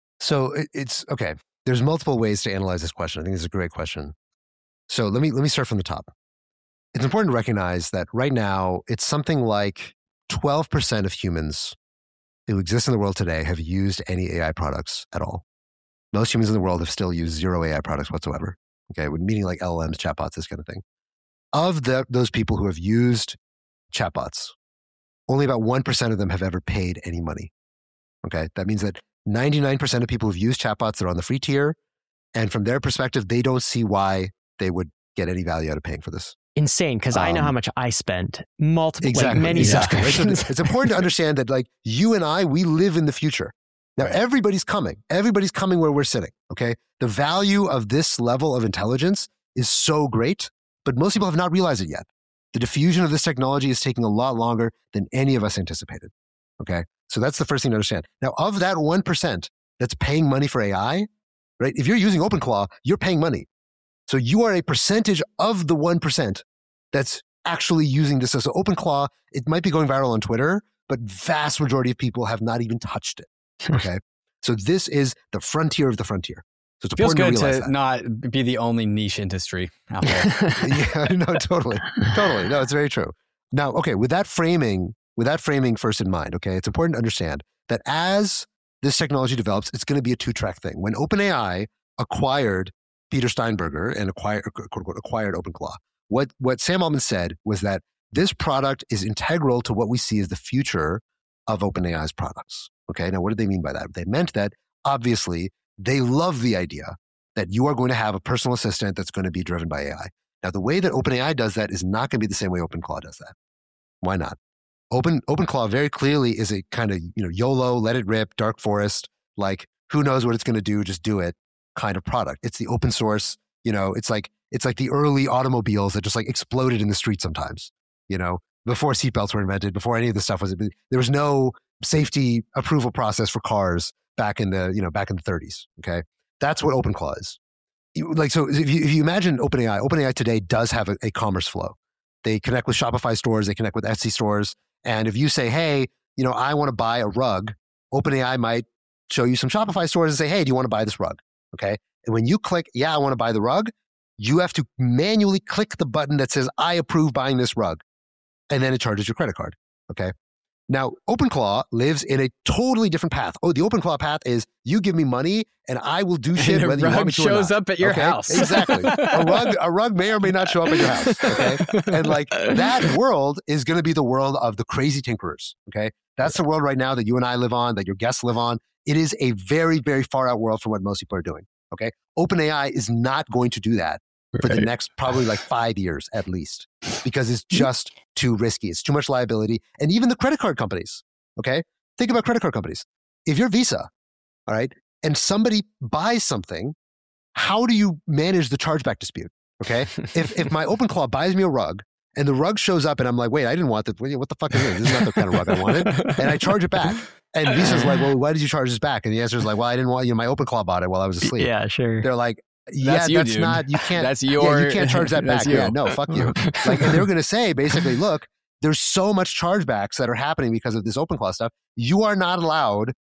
So it's okay. There's multiple ways to analyze this question. I think this is a great question. So let me let me start from the top. It's important to recognize that right now it's something like twelve percent of humans who exist in the world today have used any A I products at all. Most humans in the world have still used zero A I products whatsoever. Okay, meaning like L L Ms, chatbots, this kind of thing. Of the, those people who have used chatbots, only about one percent of them have ever paid any money. Okay, that means that ninety-nine percent of people who've used chatbots are on the free tier, and from their perspective, they don't see why they would get any value out of paying for this. Insane, because um, I know how much I spend. Multiple, exactly, like many yeah. subscriptions. It's, it's important to understand that, like, you and I, we live in the future. Now, right. everybody's coming. Everybody's coming where we're sitting, okay? The value of this level of intelligence is so great, but most people have not realized it yet. The diffusion of this technology is taking a lot longer than any of us anticipated, okay? So that's the first thing to understand. Now, of that one percent that's paying money for A I, right? If you're using OpenClaw, you're paying money. So you are a percentage of the one percent that's actually using this. So OpenClaw, it might be going viral on Twitter, but vast majority of people have not even touched it. Okay. So this is the frontier of the frontier. So it's feels important good to, to that. not be the only niche industry out there. Yeah, no, totally. Totally. No, it's very true. Now, okay, with that framing, with that framing first in mind, okay, it's important to understand that as this technology develops, it's going to be a two-track thing. When OpenAI acquired Peter Steinberger and acquired, quote unquote, acquired OpenClaw, what, what Sam Altman said was that this product is integral to what we see as the future of OpenAI's products. Okay, now what did they mean by that? They meant that, obviously, they love the idea that you are going to have a personal assistant that's going to be driven by A I. Now, the way that OpenAI does that is not going to be the same way OpenClaw does that. Why not? Open OpenClaw very clearly is a kind of, you know, YOLO, let it rip, dark forest, like who knows what it's going to do, just do it kind of product. It's the open source, you know, it's like it's like the early automobiles that just like exploded in the street sometimes, you know, before seatbelts were invented, before any of this stuff was, there was no safety approval process for cars back in the, you know, back in the thirties. Okay. That's what OpenClaw is. You, like, so if you, if you imagine OpenAI, OpenAI today does have a, a commerce flow. They connect with Shopify stores, they connect with Etsy stores. And if you say, hey, you know, I want to buy a rug, OpenAI might show you some Shopify stores and say, hey, do you want to buy this rug? Okay. And when you click, yeah, I want to buy the rug, you have to manually click the button that says, I approve buying this rug. And then it charges your credit card. Okay. Now, OpenClaw lives in a totally different path. Oh, the OpenClaw path is you give me money and I will do shit whether you want me to or not. A rug shows up at your okay? house. Exactly. A rug, a rug may or may not show up at your house. Okay. And like that world is going to be the world of the crazy tinkerers. Okay. That's the world right now that you and I live on, that your guests live on. It is a very, very far out world from what most people are doing. Okay. OpenAI is not going to do that for right. the next probably like five years at least, because it's just too risky. It's too much liability. And even the credit card companies, okay? Think about credit card companies. If you're Visa, all right, and somebody buys something, how do you manage the chargeback dispute, okay? if if my OpenClaw buys me a rug and the rug shows up and I'm like, wait, I didn't want this. What the fuck is this? This is not the kind of rug I wanted. And I charge it back. And Visa's like, well, why did you charge this back? And the answer is like, well, I didn't want, you know, my OpenClaw bought it while I was asleep. Yeah, sure. They're like, yeah, that's, you, that's dude. not, you can't, that's your, yeah, you can't charge that back. You. Yeah, no, fuck you. Like, and they're going to say basically, look, there's so much chargebacks that are happening because of this OpenClaw stuff. You are not allowed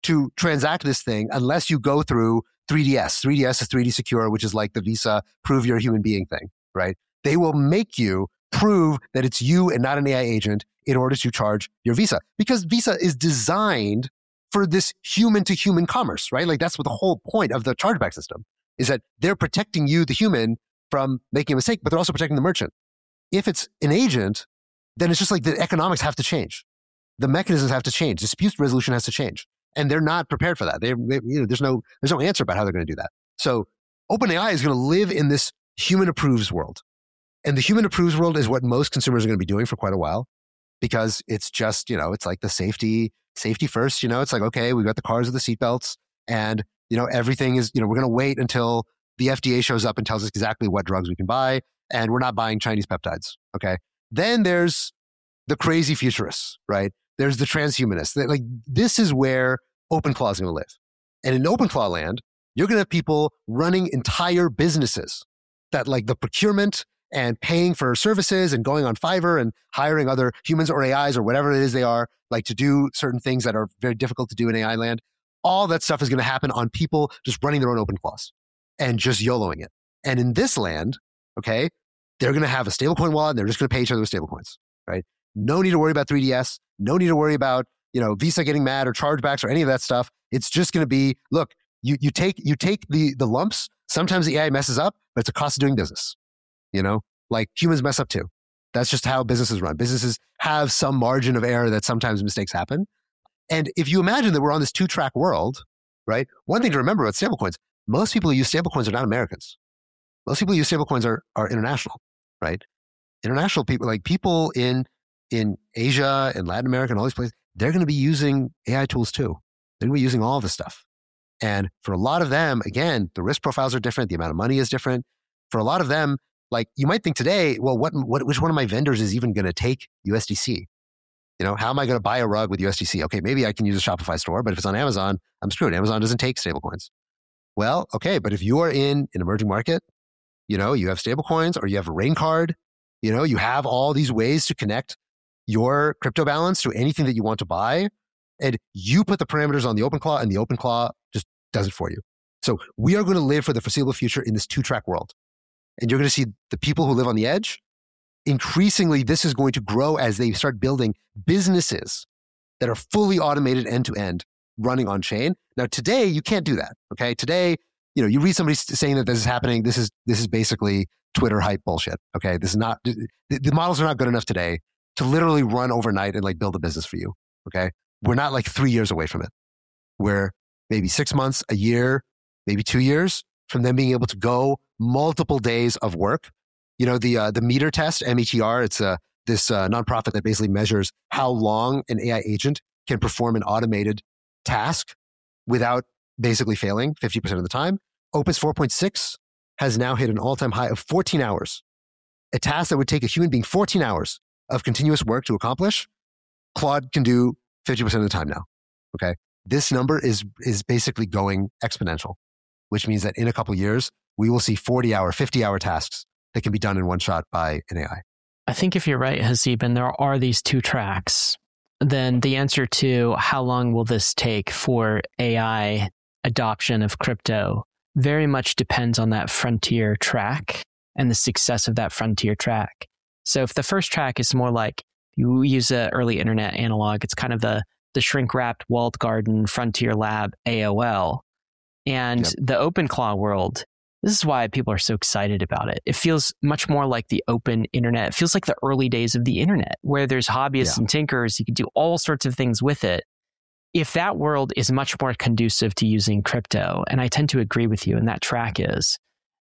to transact this thing unless you go through three D S. three D S is three D Secure, which is like the Visa prove you're a human being thing, right? They will make you prove that it's you and not an A I agent in order to charge your Visa, because Visa is designed for this human-to-human commerce, right? Like that's what the whole point of the chargeback system is, that they're protecting you, the human, from making a mistake, but they're also protecting the merchant. If it's an agent, then it's just like the economics have to change. The mechanisms have to change. Dispute resolution has to change. And they're not prepared for that. They, they, you know, there's no, there's no answer about how they're going to do that. So OpenAI is going to live in this human approves world. And the human approves world is what most consumers are going to be doing for quite a while, because it's just, you know, it's like the safety, safety first, you know, it's like, okay, we've got the cars with the seatbelts and, you know, everything is, you know, we're going to wait until the F D A shows up and tells us exactly what drugs we can buy. And we're not buying Chinese peptides. Okay. Then there's the crazy futurists, right? There's the transhumanists. Like, this is where OpenClaw is going to live. And in OpenClaw land, you're going to have people running entire businesses that, like, the procurement and paying for services and going on Fiverr and hiring other humans or A Is or whatever it is they are, like, to do certain things that are very difficult to do in A I land. All that stuff is going to happen on people just running their own OpenClaws and just YOLOing it. And in this land, okay, they're going to have a stablecoin wallet and they're just going to pay each other with stablecoins, right? No need to worry about three D S. No need to worry about, you know, Visa getting mad or chargebacks or any of that stuff. It's just going to be, look, you you take you take the the lumps. Sometimes the A I messes up, but it's a cost of doing business. You know, like humans mess up too. That's just how businesses run. Businesses have some margin of error that sometimes mistakes happen. And if you imagine that we're on this two-track world, right? One thing to remember about stablecoins, most people who use stablecoins are not Americans. Most people who use stablecoins are are international, right? International people, like people in in Asia and Latin America and all these places, they're going to be using A I tools too. They're going to be using all of this stuff. And for a lot of them, again, the risk profiles are different. The amount of money is different. For a lot of them, like you might think today, well, what, what which one of my vendors is even going to take U S D C? You know, how am I going to buy a rug with U S D C? Okay, maybe I can use a Shopify store, but if it's on Amazon, I'm screwed. Amazon doesn't take stablecoins. Well, okay, but if you are in an emerging market, you know, you have stablecoins or you have a rain card, you know, you have all these ways to connect your crypto balance to anything that you want to buy, and you put the parameters on the OpenClaw and the OpenClaw just does it for you. So we are going to live for the foreseeable future in this two-track world. And you're going to see the people who live on the edge. Increasingly, this is going to grow as they start building businesses that are fully automated end-to-end running on chain. Now, today, you can't do that. Okay. Today, you know, you read somebody saying that this is happening. This is, this is basically Twitter hype bullshit. Okay. This is not, the, the models are not good enough today to literally run overnight and like build a business for you. Okay. We're not like three years away from it. We're maybe six months, a year, maybe two years from them being able to go multiple days of work. You know, the, uh, the meter test, M E T R, it's uh, this uh, nonprofit that basically measures how long an A I agent can perform an automated task without basically failing fifty percent of the time. Opus four point six has now hit an all-time high of fourteen hours. A task that would take a human being fourteen hours of continuous work to accomplish, Claude can do fifty percent of the time now. Okay. This number is, is basically going exponential, which means that in a couple of years, we will see forty hour, fifty hour tasks that can be done in one shot by an A I. I think if you're right, Haseeb, and there are these two tracks, then the answer to how long will this take for A I adoption of crypto very much depends on that frontier track and the success of that frontier track. So if the first track is more like, you use an early internet analog, it's kind of the, the shrink-wrapped walled garden frontier lab A O L. And yep. the OpenClaw world, this is why people are so excited about it. It feels much more like the open internet. It feels like the early days of the internet, where there's hobbyists yeah. and tinkers. You can do all sorts of things with it. If that world is much more conducive to using crypto, and I tend to agree with you, and that track is,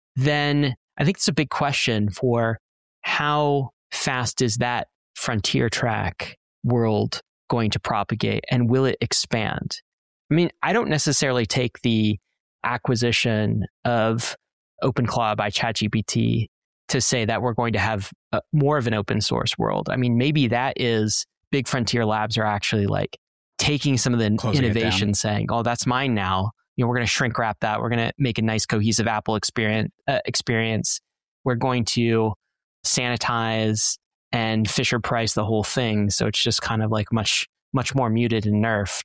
then I think it's a big question for how fast is that frontier track world going to propagate, and will it expand? I mean, I don't necessarily take the acquisition of OpenClaw by ChatGPT to say that we're going to have a, more of an open source world. I mean, maybe that is big frontier labs are actually like taking some of the Closing innovation, saying, "Oh, that's mine now. You know, we're going to shrink wrap that. We're going to make a nice cohesive Apple experience. Uh, experience. We're going to sanitize and Fisher Price the whole thing, so it's just kind of like much much more muted and nerfed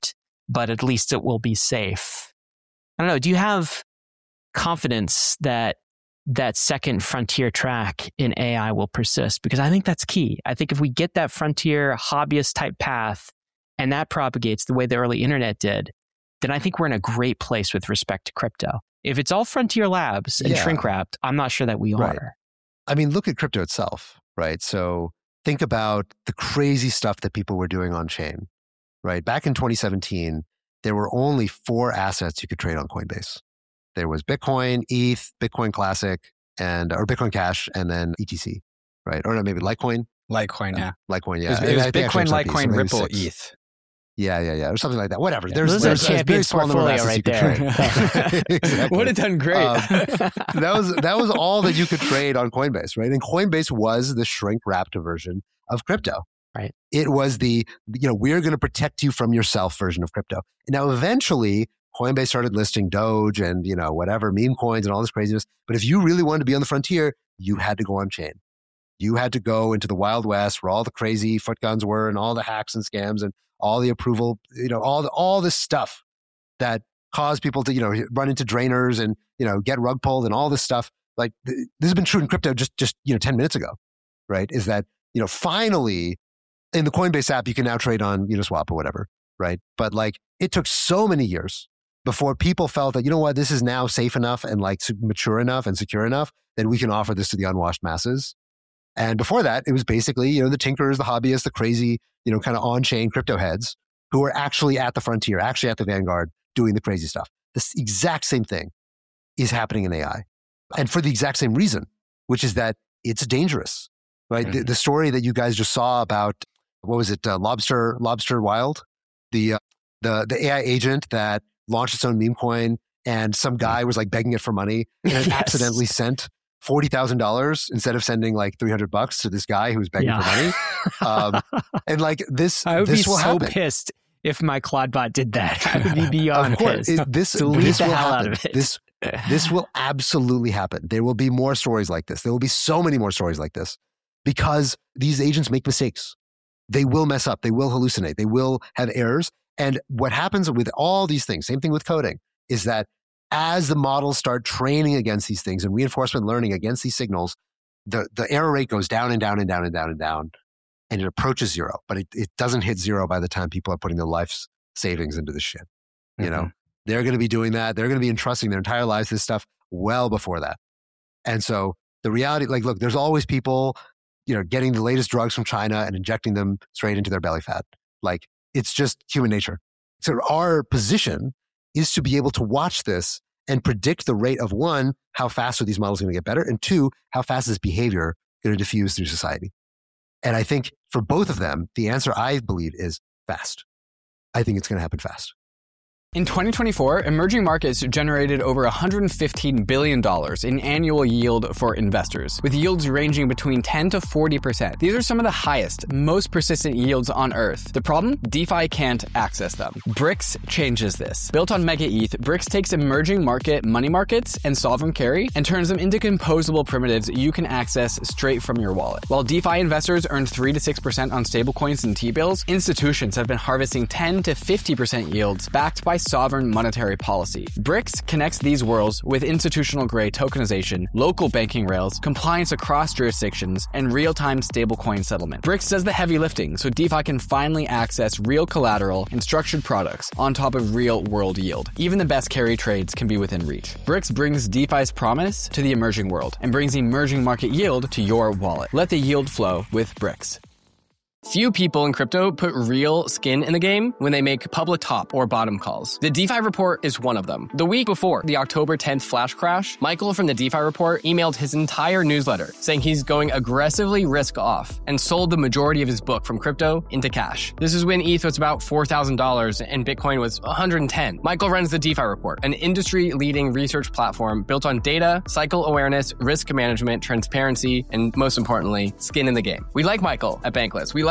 but at least it will be safe. I don't know. Do you have confidence that that second frontier track in A I will persist? Because I think that's key. I think if we get that frontier hobbyist type path and that propagates the way the early internet did, then I think we're in a great place with respect to crypto. If it's all frontier labs and Yeah. shrink wrapped, I'm not sure that we Right. are. I mean, look at crypto itself, right? So think about the crazy stuff that people were doing on chain, right? Back in twenty seventeen, there were only four assets you could trade on Coinbase. There was Bitcoin, E T H, Bitcoin Classic, and or Bitcoin Cash, and then E T C, right? Or no, maybe Litecoin. Litecoin, yeah. Litecoin, yeah. It was, And it was I think Bitcoin, actually it's Litecoin, maybe Ripple, six. E T H. Yeah, yeah, yeah, or something like that. Whatever. Yeah. There's, Those there's are a very champions small number of portfolio assets you right could there. trade. Exactly. Would have done great. Um, that was that was all that you could trade on Coinbase, right? And Coinbase was the shrink-wrapped version of crypto. Right. It was the, you know, we're going to protect you from yourself version of crypto. And now eventually Coinbase started listing Doge and, you know, whatever, meme coins and all this craziness. But if you really wanted to be on the frontier, you had to go on chain. You had to go into the Wild West where all the crazy foot guns were and all the hacks and scams and all the approval, you know, all the, all this stuff that caused people to, you know, run into drainers and, you know, get rug pulled and all this stuff. Like th- this has been true in crypto just, just, you know, ten minutes ago, right? Is that, you know, finally in the Coinbase app, you can now trade on Uniswap or whatever, right? But like it took so many years before people felt that, you know what, this is now safe enough and like mature enough and secure enough that we can offer this to the unwashed masses. And before that, it was basically, you know, the tinkers, the hobbyists, the crazy, you know, kind of on-chain crypto heads who were actually at the frontier, actually at the vanguard doing the crazy stuff. This exact same thing is happening in A I. And for the exact same reason, which is that it's dangerous, right? Mm-hmm. The, the story that you guys just saw about, what was it, uh, Lobster Lobster Wild? The, uh, the, the A I agent that launched its own meme coin and some guy was like begging it for money and yes. accidentally sent forty thousand dollars instead of sending like three hundred bucks to this guy who was begging yeah. for money. Um, and like this, I would this be will so happen. pissed if my Claude did that. I would be beyond of course, pissed. It, this, Delete this the will hell happen. out of it. This, this will absolutely happen. There will be more stories like this. There will be so many more stories like this because these agents make mistakes. They will mess up. They will hallucinate. They will have errors. And what happens with all these things, same thing with coding, is that as the models start training against these things and reinforcement learning against these signals, the, the error rate goes down and down and down and down and down, and it approaches zero. But it, it doesn't hit zero by the time people are putting their life savings into this shit. You mm-hmm. know, they're going to be doing that. They're going to be entrusting their entire lives to this stuff well before that. And so the reality, like, look, there's always people, you know, getting the latest drugs from China and injecting them straight into their belly fat. Like, it's just human nature. So our position is to be able to watch this and predict the rate of, one, how fast are these models going to get better, and two, how fast is behavior going to diffuse through society. And I think for both of them, the answer I believe is fast. I think it's going to happen fast. In twenty twenty-four, emerging markets generated over one hundred fifteen billion dollars in annual yield for investors, with yields ranging between ten to forty percent. These are some of the highest, most persistent yields on Earth. The problem? DeFi can't access them. Brix changes this. Built on Mega E T H, Brix takes emerging market money markets and sovereign carry and turns them into composable primitives you can access straight from your wallet. While DeFi investors earn three to six percent on stablecoins and T-bills, institutions have been harvesting ten to fifty percent yields backed by sovereign monetary policy. Brix connects these worlds with institutional-grade tokenization, local banking rails, compliance across jurisdictions, and real-time stablecoin settlement. Brix does the heavy lifting so DeFi can finally access real collateral and structured products on top of real-world yield. Even the best carry trades can be within reach. Brix brings DeFi's promise to the emerging world and brings emerging market yield to your wallet. Let the yield flow with Brix. Few people in crypto put real skin in the game when they make public top or bottom calls. The DeFi Report is one of them. The week before the October tenth flash crash, Michael from the DeFi Report emailed his entire newsletter saying he's going aggressively risk off and sold the majority of his book from crypto into cash. This is when E T H was about four thousand dollars and Bitcoin was one hundred ten dollars. Michael runs the DeFi Report, an industry-leading research platform built on data, cycle awareness, risk management, transparency, and most importantly, skin in the game. We like Michael at Bankless. We like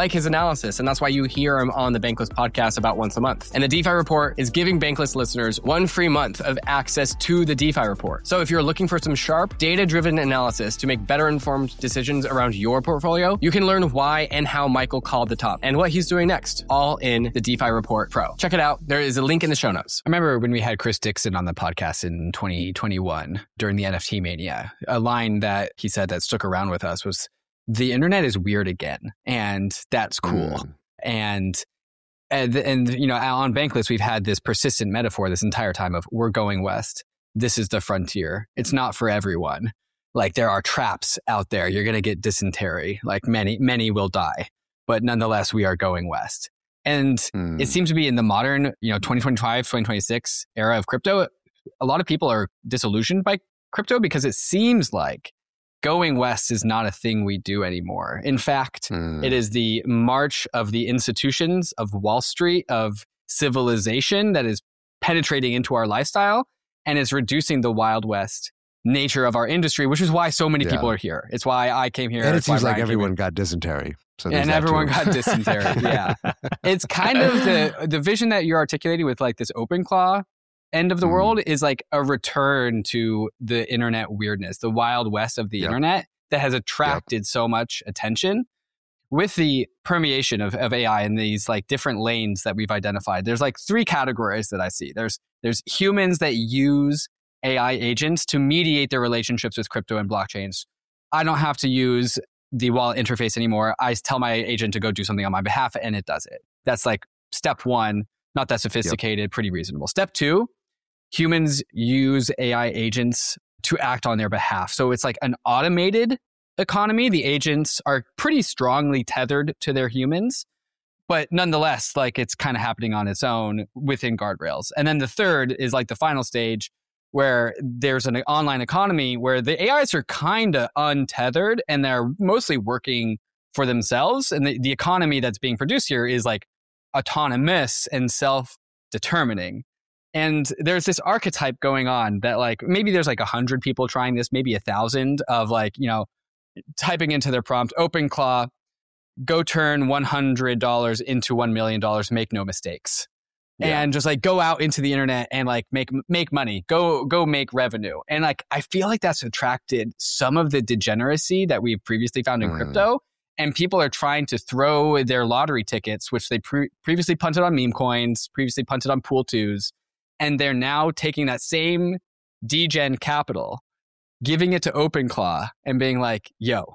like his analysis, and that's why you hear him on the Bankless podcast about once a month. And the DeFi Report is giving Bankless listeners one free month of access to the DeFi Report. So if you're looking for some sharp, data-driven analysis to make better informed decisions around your portfolio, you can learn why and how Michael called the top and what he's doing next, all in the DeFi Report Pro. Check it out. There is a link in the show notes. I remember when we had Chris Dixon on the podcast in twenty twenty-one during the N F T mania, a line that he said that stuck around with us was, the internet is weird again, and that's cool. Mm. And, and, and, you know, on Bankless, we've had this persistent metaphor this entire time of we're going west. This is the frontier. It's not for everyone. Like, there are traps out there. You're going to get dysentery. Like, many, many will die. But nonetheless, we are going west. And mm. it seems to be in the modern, you know, twenty twenty-five, twenty twenty-six era of crypto, a lot of people are disillusioned by crypto because it seems like going west is not a thing we do anymore. In fact, mm. it is the march of the institutions of Wall Street, of civilization that is penetrating into our lifestyle and is reducing the Wild West nature of our industry, which is why so many yeah. people are here. It's why I came here. And it it's seems like everyone got dysentery. So and everyone got dysentery. Yeah. It's kind of the the vision that you're articulating with like this OpenClaw end of the mm. world is like a return to the internet weirdness, the Wild West of the yep. internet that has attracted yep. so much attention. With the permeation of, of A I and these like different lanes that we've identified, there's like three categories that I see. There's there's humans that use A I agents to mediate their relationships with crypto and blockchains. I don't have to use the wallet interface anymore. I tell my agent to go do something on my behalf and it does it. That's like step one, not that sophisticated, yep. pretty reasonable. Step two, humans use A I agents to act on their behalf. So it's like an automated economy. The agents are pretty strongly tethered to their humans, but nonetheless, like it's kind of happening on its own within guardrails. And then the third is like the final stage where there's an online economy where the A Is are kind of untethered and they're mostly working for themselves. And the, the economy that's being produced here is like autonomous and self-determining. And there's this archetype going on that like, maybe there's like a hundred people trying this, maybe a thousand of like, you know, typing into their prompt, OpenClaw, go turn one hundred dollars into one million dollars, make no mistakes. Yeah. And just like go out into the internet and like make make money, go go make revenue. And like I feel like that's attracted some of the degeneracy that we've previously found in mm. crypto. And people are trying to throw their lottery tickets, which they pre- previously punted on meme coins, previously punted on pool twos, and they're now taking that same degen capital, giving it to OpenClaw, and being like, "Yo,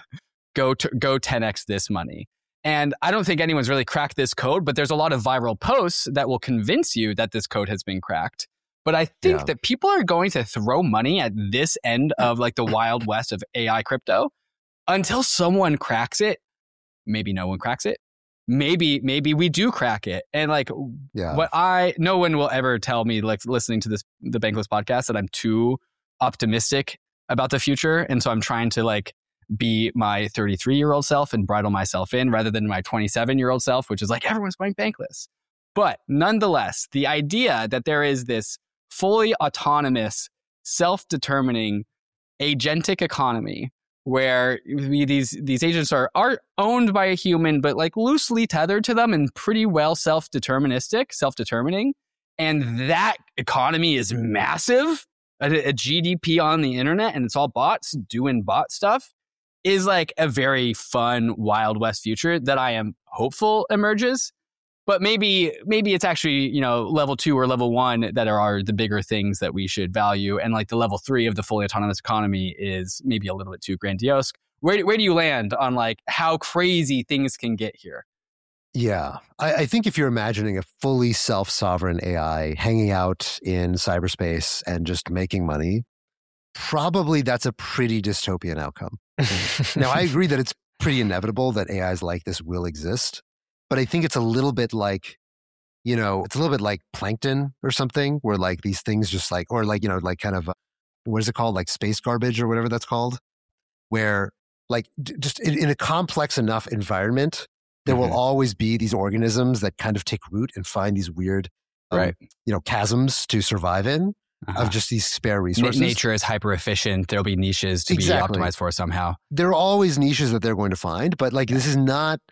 go to, go ten x this money." And I don't think anyone's really cracked this code, but there's a lot of viral posts that will convince you that this code has been cracked. But I think yeah. that people are going to throw money at this end of like the Wild West of A I crypto until someone cracks it. Maybe no one cracks it. Maybe, maybe we do crack it. And like yeah. what I, no one will ever tell me like listening to this, the Bankless podcast, that I'm too optimistic about the future. And so I'm trying to like be my thirty-three year old self and bridle myself in rather than my twenty-seven year old self, which is like, everyone's going bankless. But nonetheless, the idea that there is this fully autonomous, self-determining, agentic economy where we, these these agents are, are owned by a human, but like loosely tethered to them and pretty well self-deterministic, self-determining. And that economy is massive, a, a G D P on the internet, and it's all bots doing bot stuff, is like a very fun Wild West future that I am hopeful emerges. But maybe maybe it's actually, you know, level two or level one that are, are the bigger things that we should value. And like the level three of the fully autonomous economy is maybe a little bit too grandiose. Where, where do you land on like how crazy things can get here? Yeah, I, I think if you're imagining a fully self-sovereign A I hanging out in cyberspace and just making money, probably that's a pretty dystopian outcome. Now, I agree that it's pretty inevitable that A Is like this will exist. But I think it's a little bit like, you know, it's a little bit like plankton or something where like these things just like, or like, you know, like kind of, uh, what is it called? Like space garbage or whatever that's called, where like d- just in, in a complex enough environment, there mm-hmm. will always be these organisms that kind of take root and find these weird, um, right. you know, chasms to survive in uh-huh. of just these spare resources. N- nature is hyper efficient. There'll be niches to exactly. be optimized for somehow. There are always niches that they're going to find, but like this is not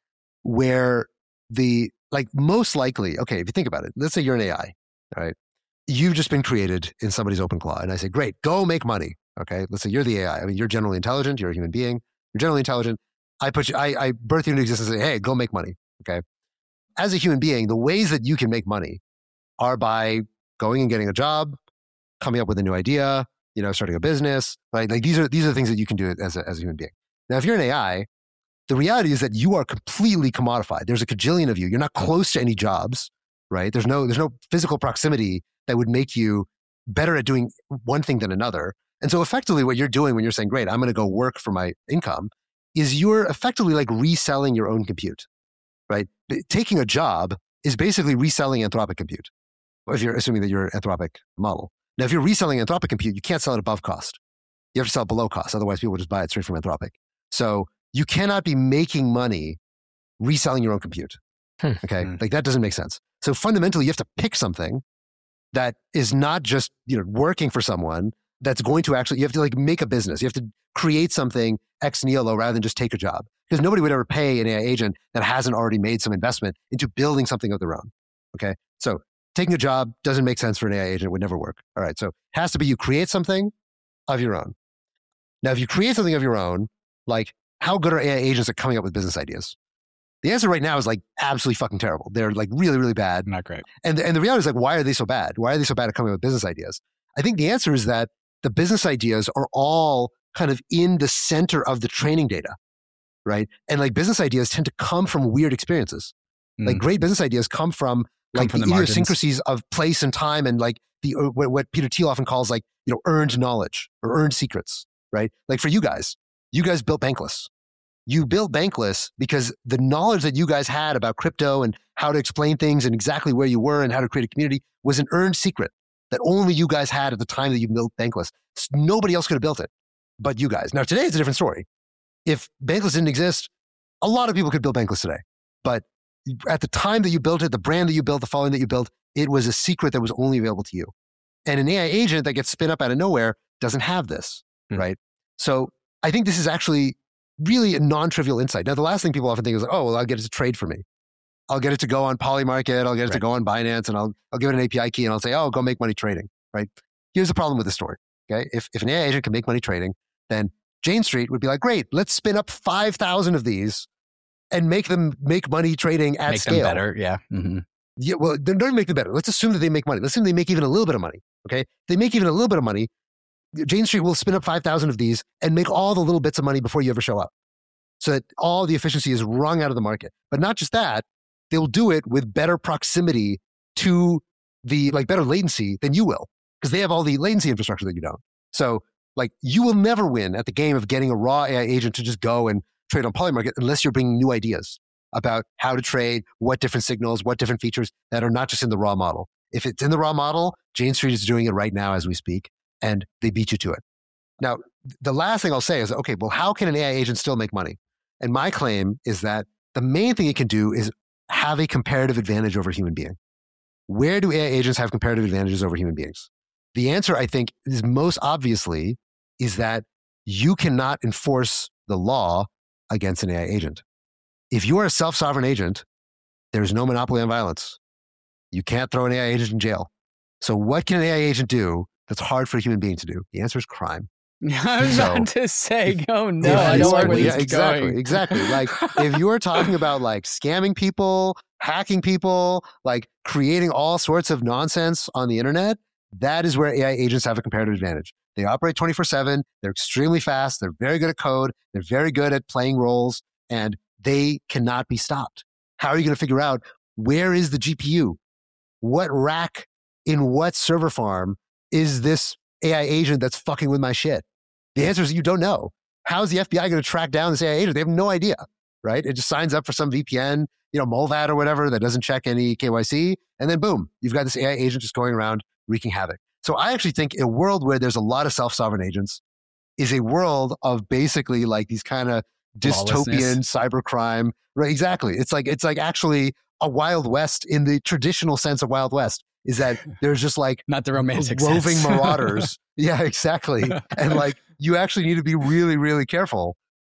where the, like most likely, okay, if you think about it, let's say you're an A I, all right? You've just been created in somebody's OpenClaw. And I say, great, go make money. Okay. Let's say you're the A I. I mean, you're generally intelligent. You're a human being. You're generally intelligent. I put you, I, I birth you into existence and say, hey, go make money. Okay. As a human being, the ways that you can make money are by going and getting a job, coming up with a new idea, you know, starting a business, right? Like these are, these are the things that you can do as a, as a human being. Now, if you're an A I, the reality is that you are completely commodified. There's a cajillion of you. You're not close to any jobs, right? There's no, there's no physical proximity that would make you better at doing one thing than another. And so effectively what you're doing when you're saying, great, I'm going to go work for my income, is you're effectively like reselling your own compute, right? Taking a job is basically reselling Anthropic compute, if you're assuming that you're an Anthropic model. Now, if you're reselling Anthropic compute, you can't sell it above cost. You have to sell it below cost. Otherwise, people will just buy it straight from Anthropic. So you cannot be making money reselling your own compute. Hmm. Okay. Hmm. Like that doesn't make sense. So fundamentally, you have to pick something that is not just, you know, working for someone that's going to actually, you have to like make a business. You have to create something ex nihilo rather than just take a job. Because nobody would ever pay an A I agent that hasn't already made some investment into building something of their own. Okay. So taking a job doesn't make sense for an A I agent. It would never work. All right. So it has to be you create something of your own. Now, if you create something of your own, like how good are A I agents at coming up with business ideas? The answer right now is like absolutely fucking terrible. They're like really, really bad. Not great. And, and the reality is like, why are they so bad? Why are they so bad at coming up with business ideas? I think the answer is that the business ideas are all kind of in the center of the training data, right? And like business ideas tend to come from weird experiences. Mm. Like great business ideas come from like come from the, the idiosyncrasies of place and time and like the what, what Peter Thiel often calls like, you know, earned knowledge or earned secrets, right? Like for you guys, you guys built Bankless. You built Bankless because the knowledge that you guys had about crypto and how to explain things and exactly where you were and how to create a community was an earned secret that only you guys had at the time that you built Bankless. Nobody else could have built it but you guys. Now, today is a different story. If Bankless didn't exist, a lot of people could build Bankless today. But at the time that you built it, the brand that you built, the following that you built, it was a secret that was only available to you. And an A I agent that gets spin up out of nowhere doesn't have this, mm. right? So I think this is actually really a non-trivial insight. Now, the last thing people often think is like, oh, well, I'll get it to trade for me. I'll get it to go on Polymarket. I'll get it right. to go on Binance, and I'll I'll give it an A P I key, and I'll say, oh, go make money trading, right? Here's the problem with this story, okay? If, if an A I agent can make money trading, then Jane Street would be like, great, let's spin up five thousand of these and make them make money trading at make scale. Make them better, yeah. Mm-hmm. Yeah, well, don't even make them better. Let's assume that they make money. Let's assume they make even a little bit of money, okay? If they make even a little bit of money, Jane Street will spin up five thousand of these and make all the little bits of money before you ever show up, so that all the efficiency is wrung out of the market. But not just that, they'll do it with better proximity to the, like better latency than you will, because they have all the latency infrastructure that you don't. So like you will never win at the game of getting a raw A I agent to just go and trade on Polymarket unless you're bringing new ideas about how to trade, what different signals, what different features that are not just in the raw model. If it's in the raw model, Jane Street is doing it right now as we speak, and they beat you to it. Now, the last thing I'll say is, okay, well, how can an A I agent still make money? And my claim is that the main thing it can do is have a comparative advantage over a human being. Where do A I agents have comparative advantages over human beings? The answer, I think, is most obviously is that you cannot enforce the law against an A I agent. If you are a self-sovereign agent, there's no monopoly on violence. You can't throw an A I agent in jail. So what can an A I agent do that's hard for a human being to do? The answer is crime. I was so, about to say, oh no, if, I don't want where yeah, this is exactly, going. Exactly. Like if you are talking about like scamming people, hacking people, like creating all sorts of nonsense on the internet, that is where A I agents have a comparative advantage. They operate twenty-four seven. They're extremely fast. They're very good at code. They're very good at playing roles, and they cannot be stopped. How are you going to figure out where is the G P U? What rack in what server farm is this A I agent that's fucking with my shit? The answer is you don't know. How's the F B I going to track down this A I agent? They have no idea, right? It just signs up for some V P N, you know, Molvat or whatever that doesn't check any K Y C, and then boom, you've got this A I agent just going around wreaking havoc. So I actually think a world where there's a lot of self-sovereign agents is a world of basically like these kind of dystopian cybercrime. Right? Exactly. It's like it's like actually a Wild West in the traditional sense of Wild West. Is that there's just like not the romantic roving sense. marauders. Yeah, exactly. And like you actually need to be really, really careful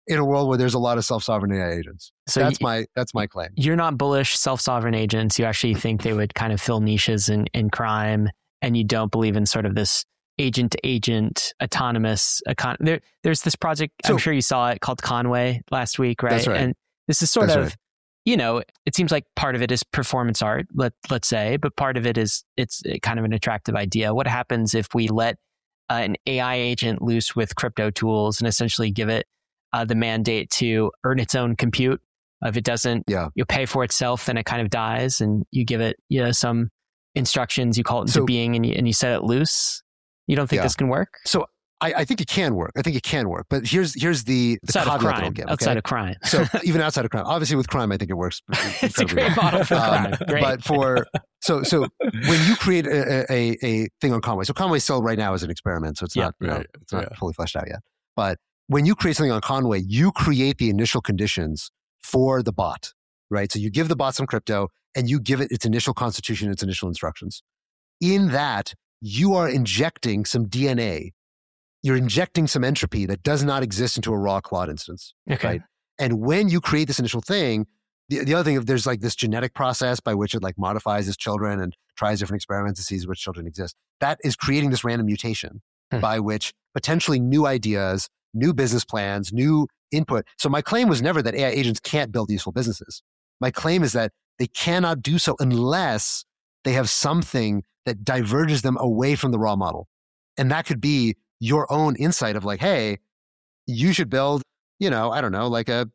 in a world where there's a lot of self-sovereign A I agents. So that's y- my that's my claim. You're not bullish self-sovereign agents. You actually think they would kind of fill niches in, in crime, and you don't believe in sort of this agent-to-agent autonomous econ. There, there's this project, So- I'm sure you saw it, called Conway last week, right? That's right. And this is sort That's of, right. you know, it seems like part of it is performance art, let, let's say, but part of it is it's kind of an attractive idea. What happens if we let uh, an A I agent loose with crypto tools and essentially give it uh, the mandate to earn its own compute? If it doesn't, Yeah. you pay for itself, then it kind of dies, and you give it, you know, some instructions, you call it into So- being, and you, and you set it loose. You don't think Yeah. this can work? So I, I think it can work. I think it can work. But here's here's the, the Outside caveat of that I'll crime. give. Okay? Outside of crime. So even outside of crime, obviously with crime, I think it works. It's a incredibly great well. model for Um, crime. Great. But for so so when you create a, a, a thing on Conway, so Conway still right now is an experiment, so it's Yeah, not you know, right. it's not Yeah. fully fleshed out yet. But when you create something on Conway, you create the initial conditions for the bot, right? So you give the bot some crypto and you give it its initial constitution, its initial instructions. In that, you are injecting some D N A. You're injecting some entropy that does not exist into a raw Claude instance. Okay. Right. And when you create this initial thing, the, the other thing, there's like this genetic process by which it like modifies its children and tries different experiments and sees which children exist. That is creating this random mutation Hmm. by which potentially new ideas, new business plans, new input. So my claim was never that A I agents can't build useful businesses. My claim is that they cannot do so unless they have something that diverges them away from the raw model. And that could be your own insight of like, hey, you should build, you know, I don't know, like a,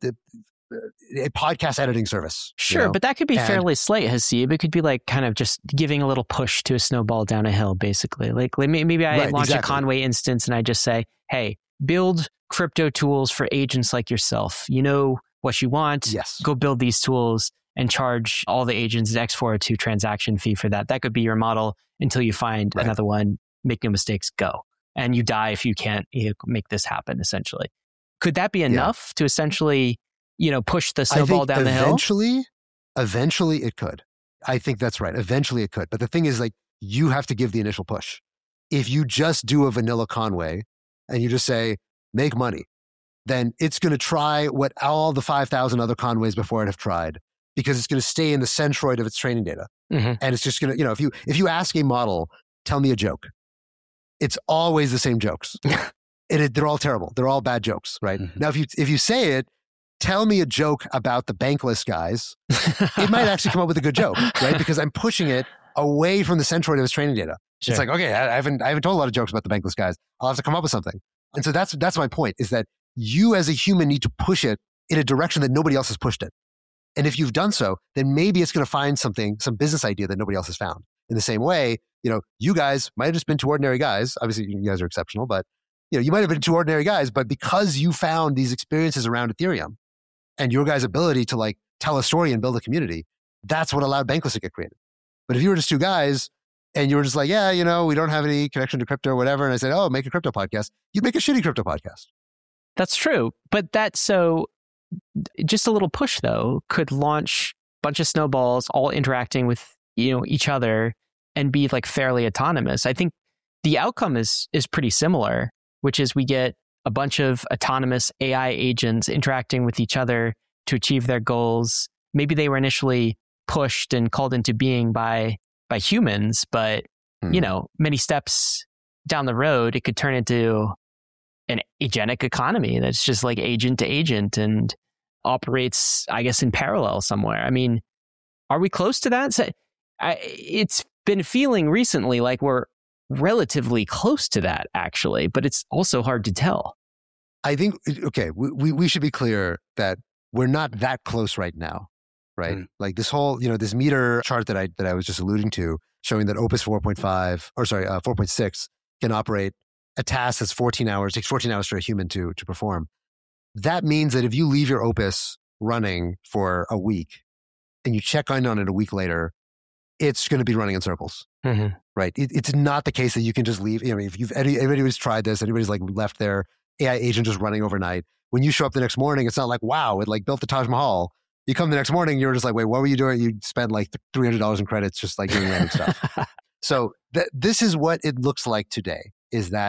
a podcast editing service. you Sure, know? but that could be And- fairly slight, Haseeb. It could be like kind of just giving a little push to a snowball down a hill, basically. Like, like may- maybe I Right, launch exactly. a Conway instance and I just say, hey, build crypto tools for agents like yourself. You know what you want. Yes. Go build these tools and charge all the agents an X four oh two transaction fee for that. That could be your model until you find Right. another one. Make no mistakes, go. And you die if you can't you know, make this happen, essentially. Could that be enough to essentially, you know, push the I snowball think down the hill? eventually, eventually it could. I think that's right. Eventually it could. But the thing is, like, you have to give the initial push. If you just do a vanilla Conway and you just say, make money, then it's going to try what all the five thousand other Conways before it have tried because it's going to stay in the centroid of its training data. Mhm. And it's just going to, you know, if you, if you ask a model, tell me a joke, it's always the same jokes. And it, they're all terrible. They're all bad jokes, right? Mhm. Now, if you, if you say it, tell me a joke about the bankless guys, it might actually come up with a good joke, right? Because I'm pushing it away from the centroid of its training data. Sure. It's like, okay, I I haven't, I haven't told a lot of jokes about the bankless guys. I'll have to come up with something. And so that's, that's my point is that you as a human need to push it in a direction that nobody else has pushed it. And if you've done so, then maybe it's going to find something, some business idea that nobody else has found. In the same way, you know, you guys might have just been two ordinary guys. Obviously, you guys are exceptional, but you know, you might have been two ordinary guys, but because you found these experiences around Ethereum and your guys' ability to like tell a story and build a community, that's what allowed Bankless to get created. But if you were just two guys and you were just like, yeah, you know, we don't have any connection to crypto or whatever, and I said, oh, make a crypto podcast, you'd make a shitty crypto podcast. That's true. But that, so just a little push though, could launch a bunch of snowballs all interacting with, you know, each other and be like fairly autonomous. I think the outcome is, is pretty similar, which is we get a bunch of autonomous A I agents interacting with each other to achieve their goals. Maybe they were initially pushed and called into being by, by humans, but Hmm. you know, many steps down the road, it could turn into an agentic economy that's just like agent to agent and operates, I guess, in parallel somewhere. I mean, are we close to that? So, I, it's been feeling recently like we're relatively close to that, actually, but it's also hard to tell. I think, okay, we, we, we should be clear that we're not that close right now, right? Mm. Like this whole, you know, this meter chart that I, that I was just alluding to, showing that Opus four point five, or sorry, uh, four point six can operate a task that's fourteen hours, takes fourteen hours for a human to, to perform. That means that if you leave your Opus running for a week and you check in on it a week later, it's going to be running in circles. Mm-hmm. Right. It, it's not the case that you can just leave. You know, if you've any, anybody who's tried this, anybody's like left their A I agent just running overnight. When you show up the next morning, it's not like, wow, it like built the Taj Mahal. You come the next morning, you're just like, wait, what were you doing? You spent like three hundred dollars in credits just like doing random stuff. So th- this is what it looks like today is that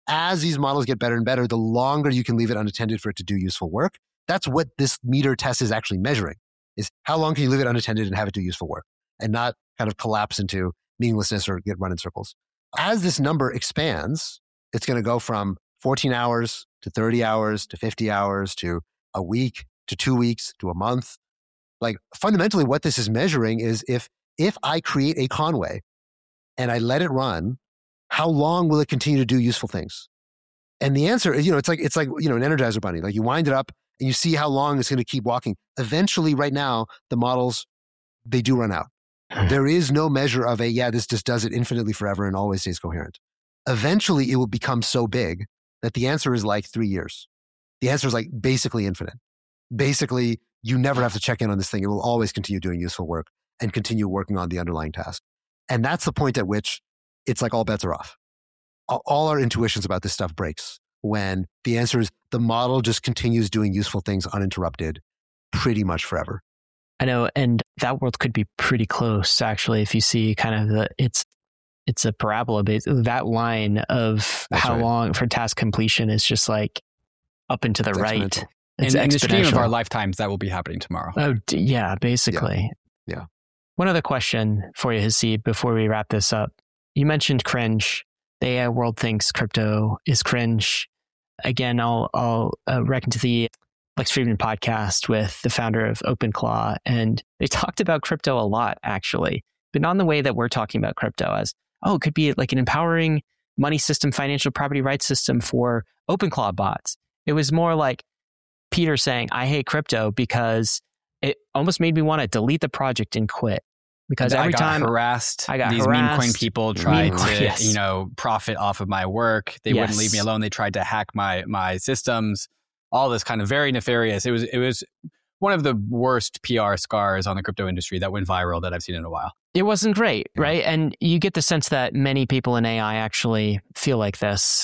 as these models get better and better, the longer you can leave it unattended for it to do useful work. That's what this meter test is actually measuring, is how long can you leave it unattended and have it do useful work and not kind of collapse into meaninglessness or get run in circles. As this number expands, it's going to go from fourteen hours to thirty hours to fifty hours to a week to two weeks to a month. Like fundamentally what this is measuring is if if I create a Conway and I let it run, how long will it continue to do useful things? And the answer is, you know, it's like it's like, you know, an Energizer bunny. Like you wind it up and you see how long it's going to keep walking. Eventually, right now, the models, they do run out. There is no measure of a, yeah, this just does it infinitely forever and always stays coherent. Eventually, it will become so big that the answer is like three years. The answer is like basically infinite. Basically, you never have to check in on this thing. It will always continue doing useful work and continue working on the underlying task. And that's the point at which it's like all bets are off. All our intuitions about this stuff breaks when the answer is the model just continues doing useful things uninterrupted pretty much forever. I know, and that world could be pretty close, actually, if you see kind of the, it's it's a parabola, base. That line of That's how right. long for task completion is just like up and to the it's right. It's in, in the stream of our lifetimes, that will be happening tomorrow. Oh, d- yeah, basically. Yeah. yeah. One other question for you, Haseeb, before we wrap this up. You mentioned cringe. The A I world thinks crypto is cringe. Again, I'll I'll uh, reckon to the Lex Fridman podcast with the founder of OpenClaw, and they talked about crypto a lot, actually, but not in the way that we're talking about crypto as, oh, it could be like an empowering money system, financial property rights system for OpenClaw bots. It was more like Peter saying, I hate crypto because it almost made me want to delete the project and quit. Because every I got time harassed, I got these harassed, meme coin people tried meme, to, yes. you know, profit off of my work. They yes. wouldn't leave me alone. They tried to hack my my systems. All this kind of very nefarious. It was it was one of the worst P R scars on the crypto industry that went viral that I've seen in a while. It wasn't great, right? And you get the sense that many people in A I actually feel like this.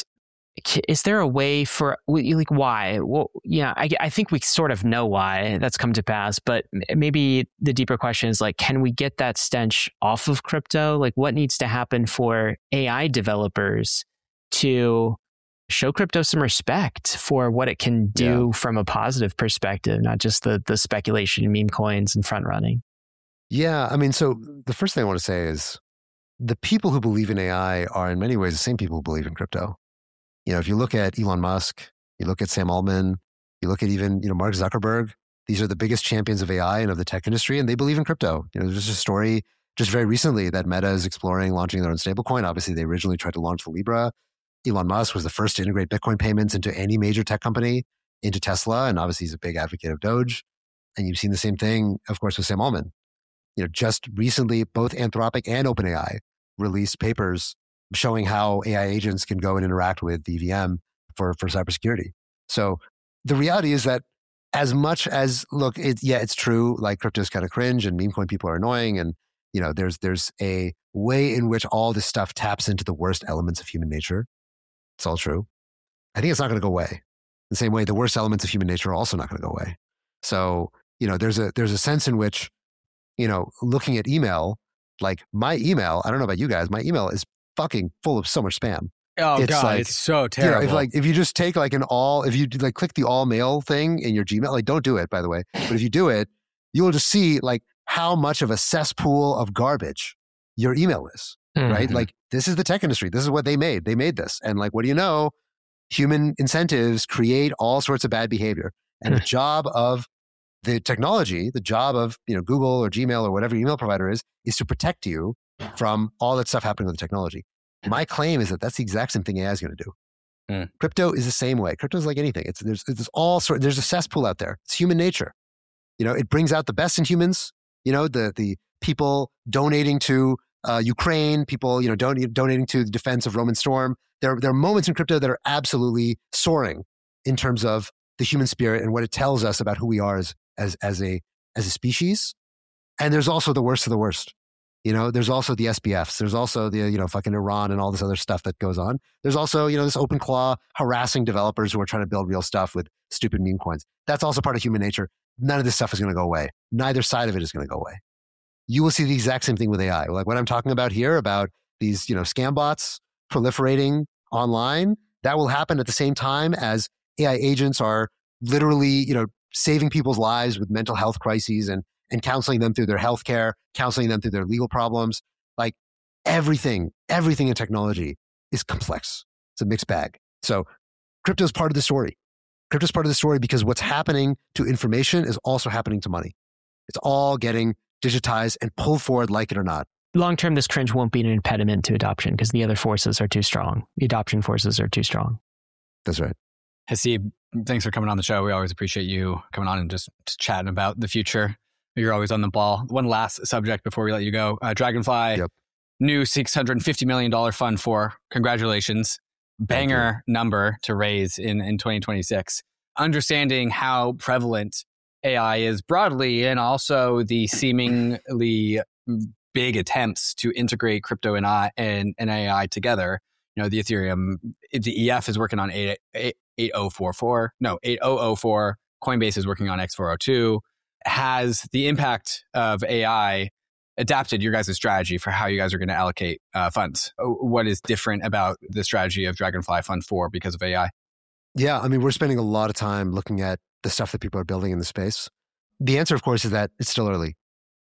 Is there a way for, like, why? Well, yeah, I, I think we sort of know why that's come to pass, but maybe the deeper question is like, can we get that stench off of crypto? Like, what needs to happen for A I developers to show crypto some respect for what it can do yeah. from a positive perspective, not just the the speculation in meme coins and front running? Yeah, I mean, so the first thing I want to say is the people who believe in A I are in many ways the same people who believe in crypto. You know, if you look at Elon Musk, you look at Sam Altman, you look at even, you know, Mark Zuckerberg, these are the biggest champions of A I and of the tech industry, and they believe in crypto. You know, there's just a story just very recently that Meta is exploring launching their own stablecoin. Obviously, they originally tried to launch the Libra. Elon Musk was the first to integrate Bitcoin payments into any major tech company, into Tesla, and obviously he's a big advocate of Doge. And you've seen the same thing, of course, with Sam Altman. You know, just recently, both Anthropic and OpenAI released papers showing how A I agents can go and interact with the E V M for, for cybersecurity. So the reality is that as much as, look, it, yeah, it's true, like crypto is kind of cringe and meme coin people are annoying. And, you know, there's, there's a way in which all this stuff taps into the worst elements of human nature. It's all true. I think it's not going to go away. The same way the worst elements of human nature are also not going to go away. So, you know, there's a, there's a sense in which, you know, looking at email, like my email, I don't know about you guys, my email is fucking full of so much spam. Oh it's God, like, it's so terrible. You know, if like if you just take like an all, if you like click the all mail thing in your Gmail, like don't do it, by the way. But if you do it, you will just see like how much of a cesspool of garbage your email is, mm-hmm. right? Like this is the tech industry. This is what they made. They made this, and like what do you know? Human incentives create all sorts of bad behavior, and mm-hmm. the job of the technology, the job of you know Google or Gmail or whatever email provider is, is to protect you from all that stuff happening with the technology. My claim is that that's the exact same thing A I is going to do. Mm. Crypto is the same way. Crypto is like anything. It's there's it's all sort. There's a cesspool out there. It's human nature. You know, it brings out the best in humans. You know, the the people donating to uh, Ukraine, people you know don- donating to the defense of Roman Storm. There there are moments in crypto that are absolutely soaring in terms of the human spirit and what it tells us about who we are as as as a as a species. And there's also the worst of the worst. You know, there's also the S B Fs. There's also the, you know, fucking Iran and all this other stuff that goes on. There's also, you know, this OpenClaw harassing developers who are trying to build real stuff with stupid meme coins. That's also part of human nature. None of this stuff is going to go away. Neither side of it is going to go away. You will see the exact same thing with A I. Like what I'm talking about here about these, you know, scam bots proliferating online, that will happen at the same time as A I agents are literally, you know, saving people's lives with mental health crises and, and counseling them through their healthcare, counseling them through their legal problems. Like everything, everything in technology is complex. It's a mixed bag. So crypto is part of the story. Crypto is part of the story because what's happening to information is also happening to money. It's all getting digitized and pulled forward, like it or not. Long term, this cringe won't be an impediment to adoption because the other forces are too strong. The adoption forces are too strong. That's right. Haseeb, thanks for coming on the show. We always appreciate you coming on and just, just chatting about the future. You're always on the ball. One last subject before we let you go. Uh, Dragonfly, yep. New six hundred fifty million dollars fund for. Congratulations. Banger number to raise in, in twenty twenty-six. Understanding how prevalent A I is broadly and also the seemingly big attempts to integrate crypto and, I, and, and A I together. You know, the Ethereum, the E F is working on eight oh four four. No, eight thousand four. Coinbase is working on X four oh two. Has the impact of A I adapted your guys' strategy for how you guys are going to allocate uh, funds? What is different about the strategy of Dragonfly Fund four because of A I? Yeah, I mean, we're spending a lot of time looking at the stuff that people are building in the space. The answer, of course, is that it's still early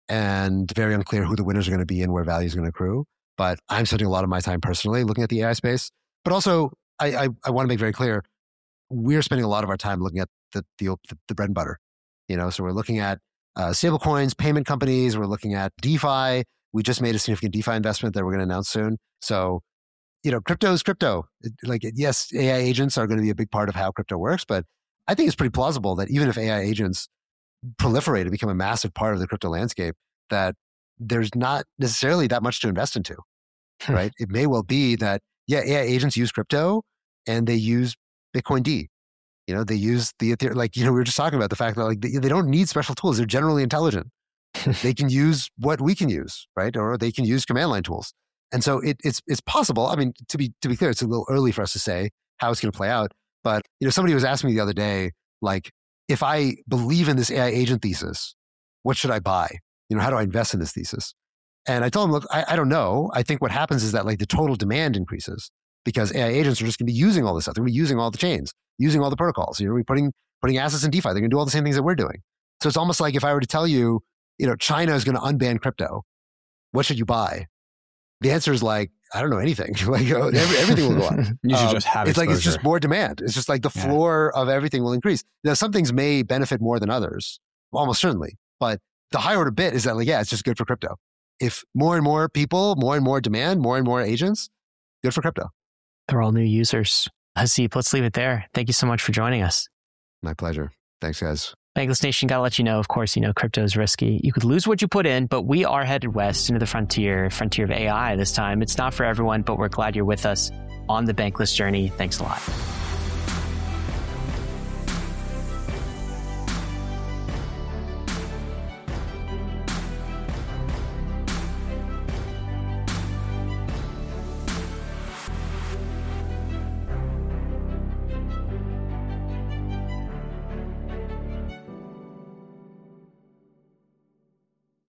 and very unclear who the winners are going to be and where value is going to accrue. But I'm spending a lot of my time personally looking at the A I space. But also, I, I, I want to make very clear, we're spending a lot of our time looking at the, the, the bread and butter. You know, so we're looking at uh, stablecoins, payment companies. We're looking at DeFi. We just made a significant DeFi investment that we're going to announce soon. So, you know, crypto is crypto. It, like, yes, A I agents are going to be a big part of how crypto works, but I think it's pretty plausible that even if A I agents proliferate and become a massive part of the crypto landscape, that there's not necessarily that much to invest into, right? It may well be that, yeah, A I agents use crypto and they use Bitcoin D. You know, they use the, like, you know, we were just talking about the fact that, like, they, they don't need special tools. They're generally intelligent. They can use what we can use, right? Or they can use command line tools. And so it, it's it's possible. I mean, to be to be clear, it's a little early for us to say how it's going to play out. But, you know, somebody was asking me the other day, like, if I believe in this A I agent thesis, what should I buy? You know, how do I invest in this thesis? And I told him, look, I, I don't know. I think what happens is that, like, the total demand increases because A I agents are just going to be using all this stuff. They're going to be using all the chains, using all the protocols. You know, we're putting putting assets in DeFi. They're going to do all the same things that we're doing. So it's almost like if I were to tell you, you know, China is going to unban crypto, what should you buy? The answer is, like, I don't know, anything. Like, every, everything will go up. You should um, just have It's exposure. like, it's just more demand. It's just like the Yeah. floor of everything will increase. Now, some things may benefit more than others, almost certainly. But the higher order bit is that, like, yeah, it's just good for crypto. If more and more people, more and more demand, more and more agents, good for crypto. They're all new users. Haseeb, let's leave it there. Thank you so much for joining us. My pleasure. Thanks, guys. Bankless Nation, gotta let you know, of course, you know, crypto is risky. You could lose what you put in, but we are headed west into the frontier, frontier of A I this time. It's not for everyone, but we're glad you're with us on the Bankless journey. Thanks a lot.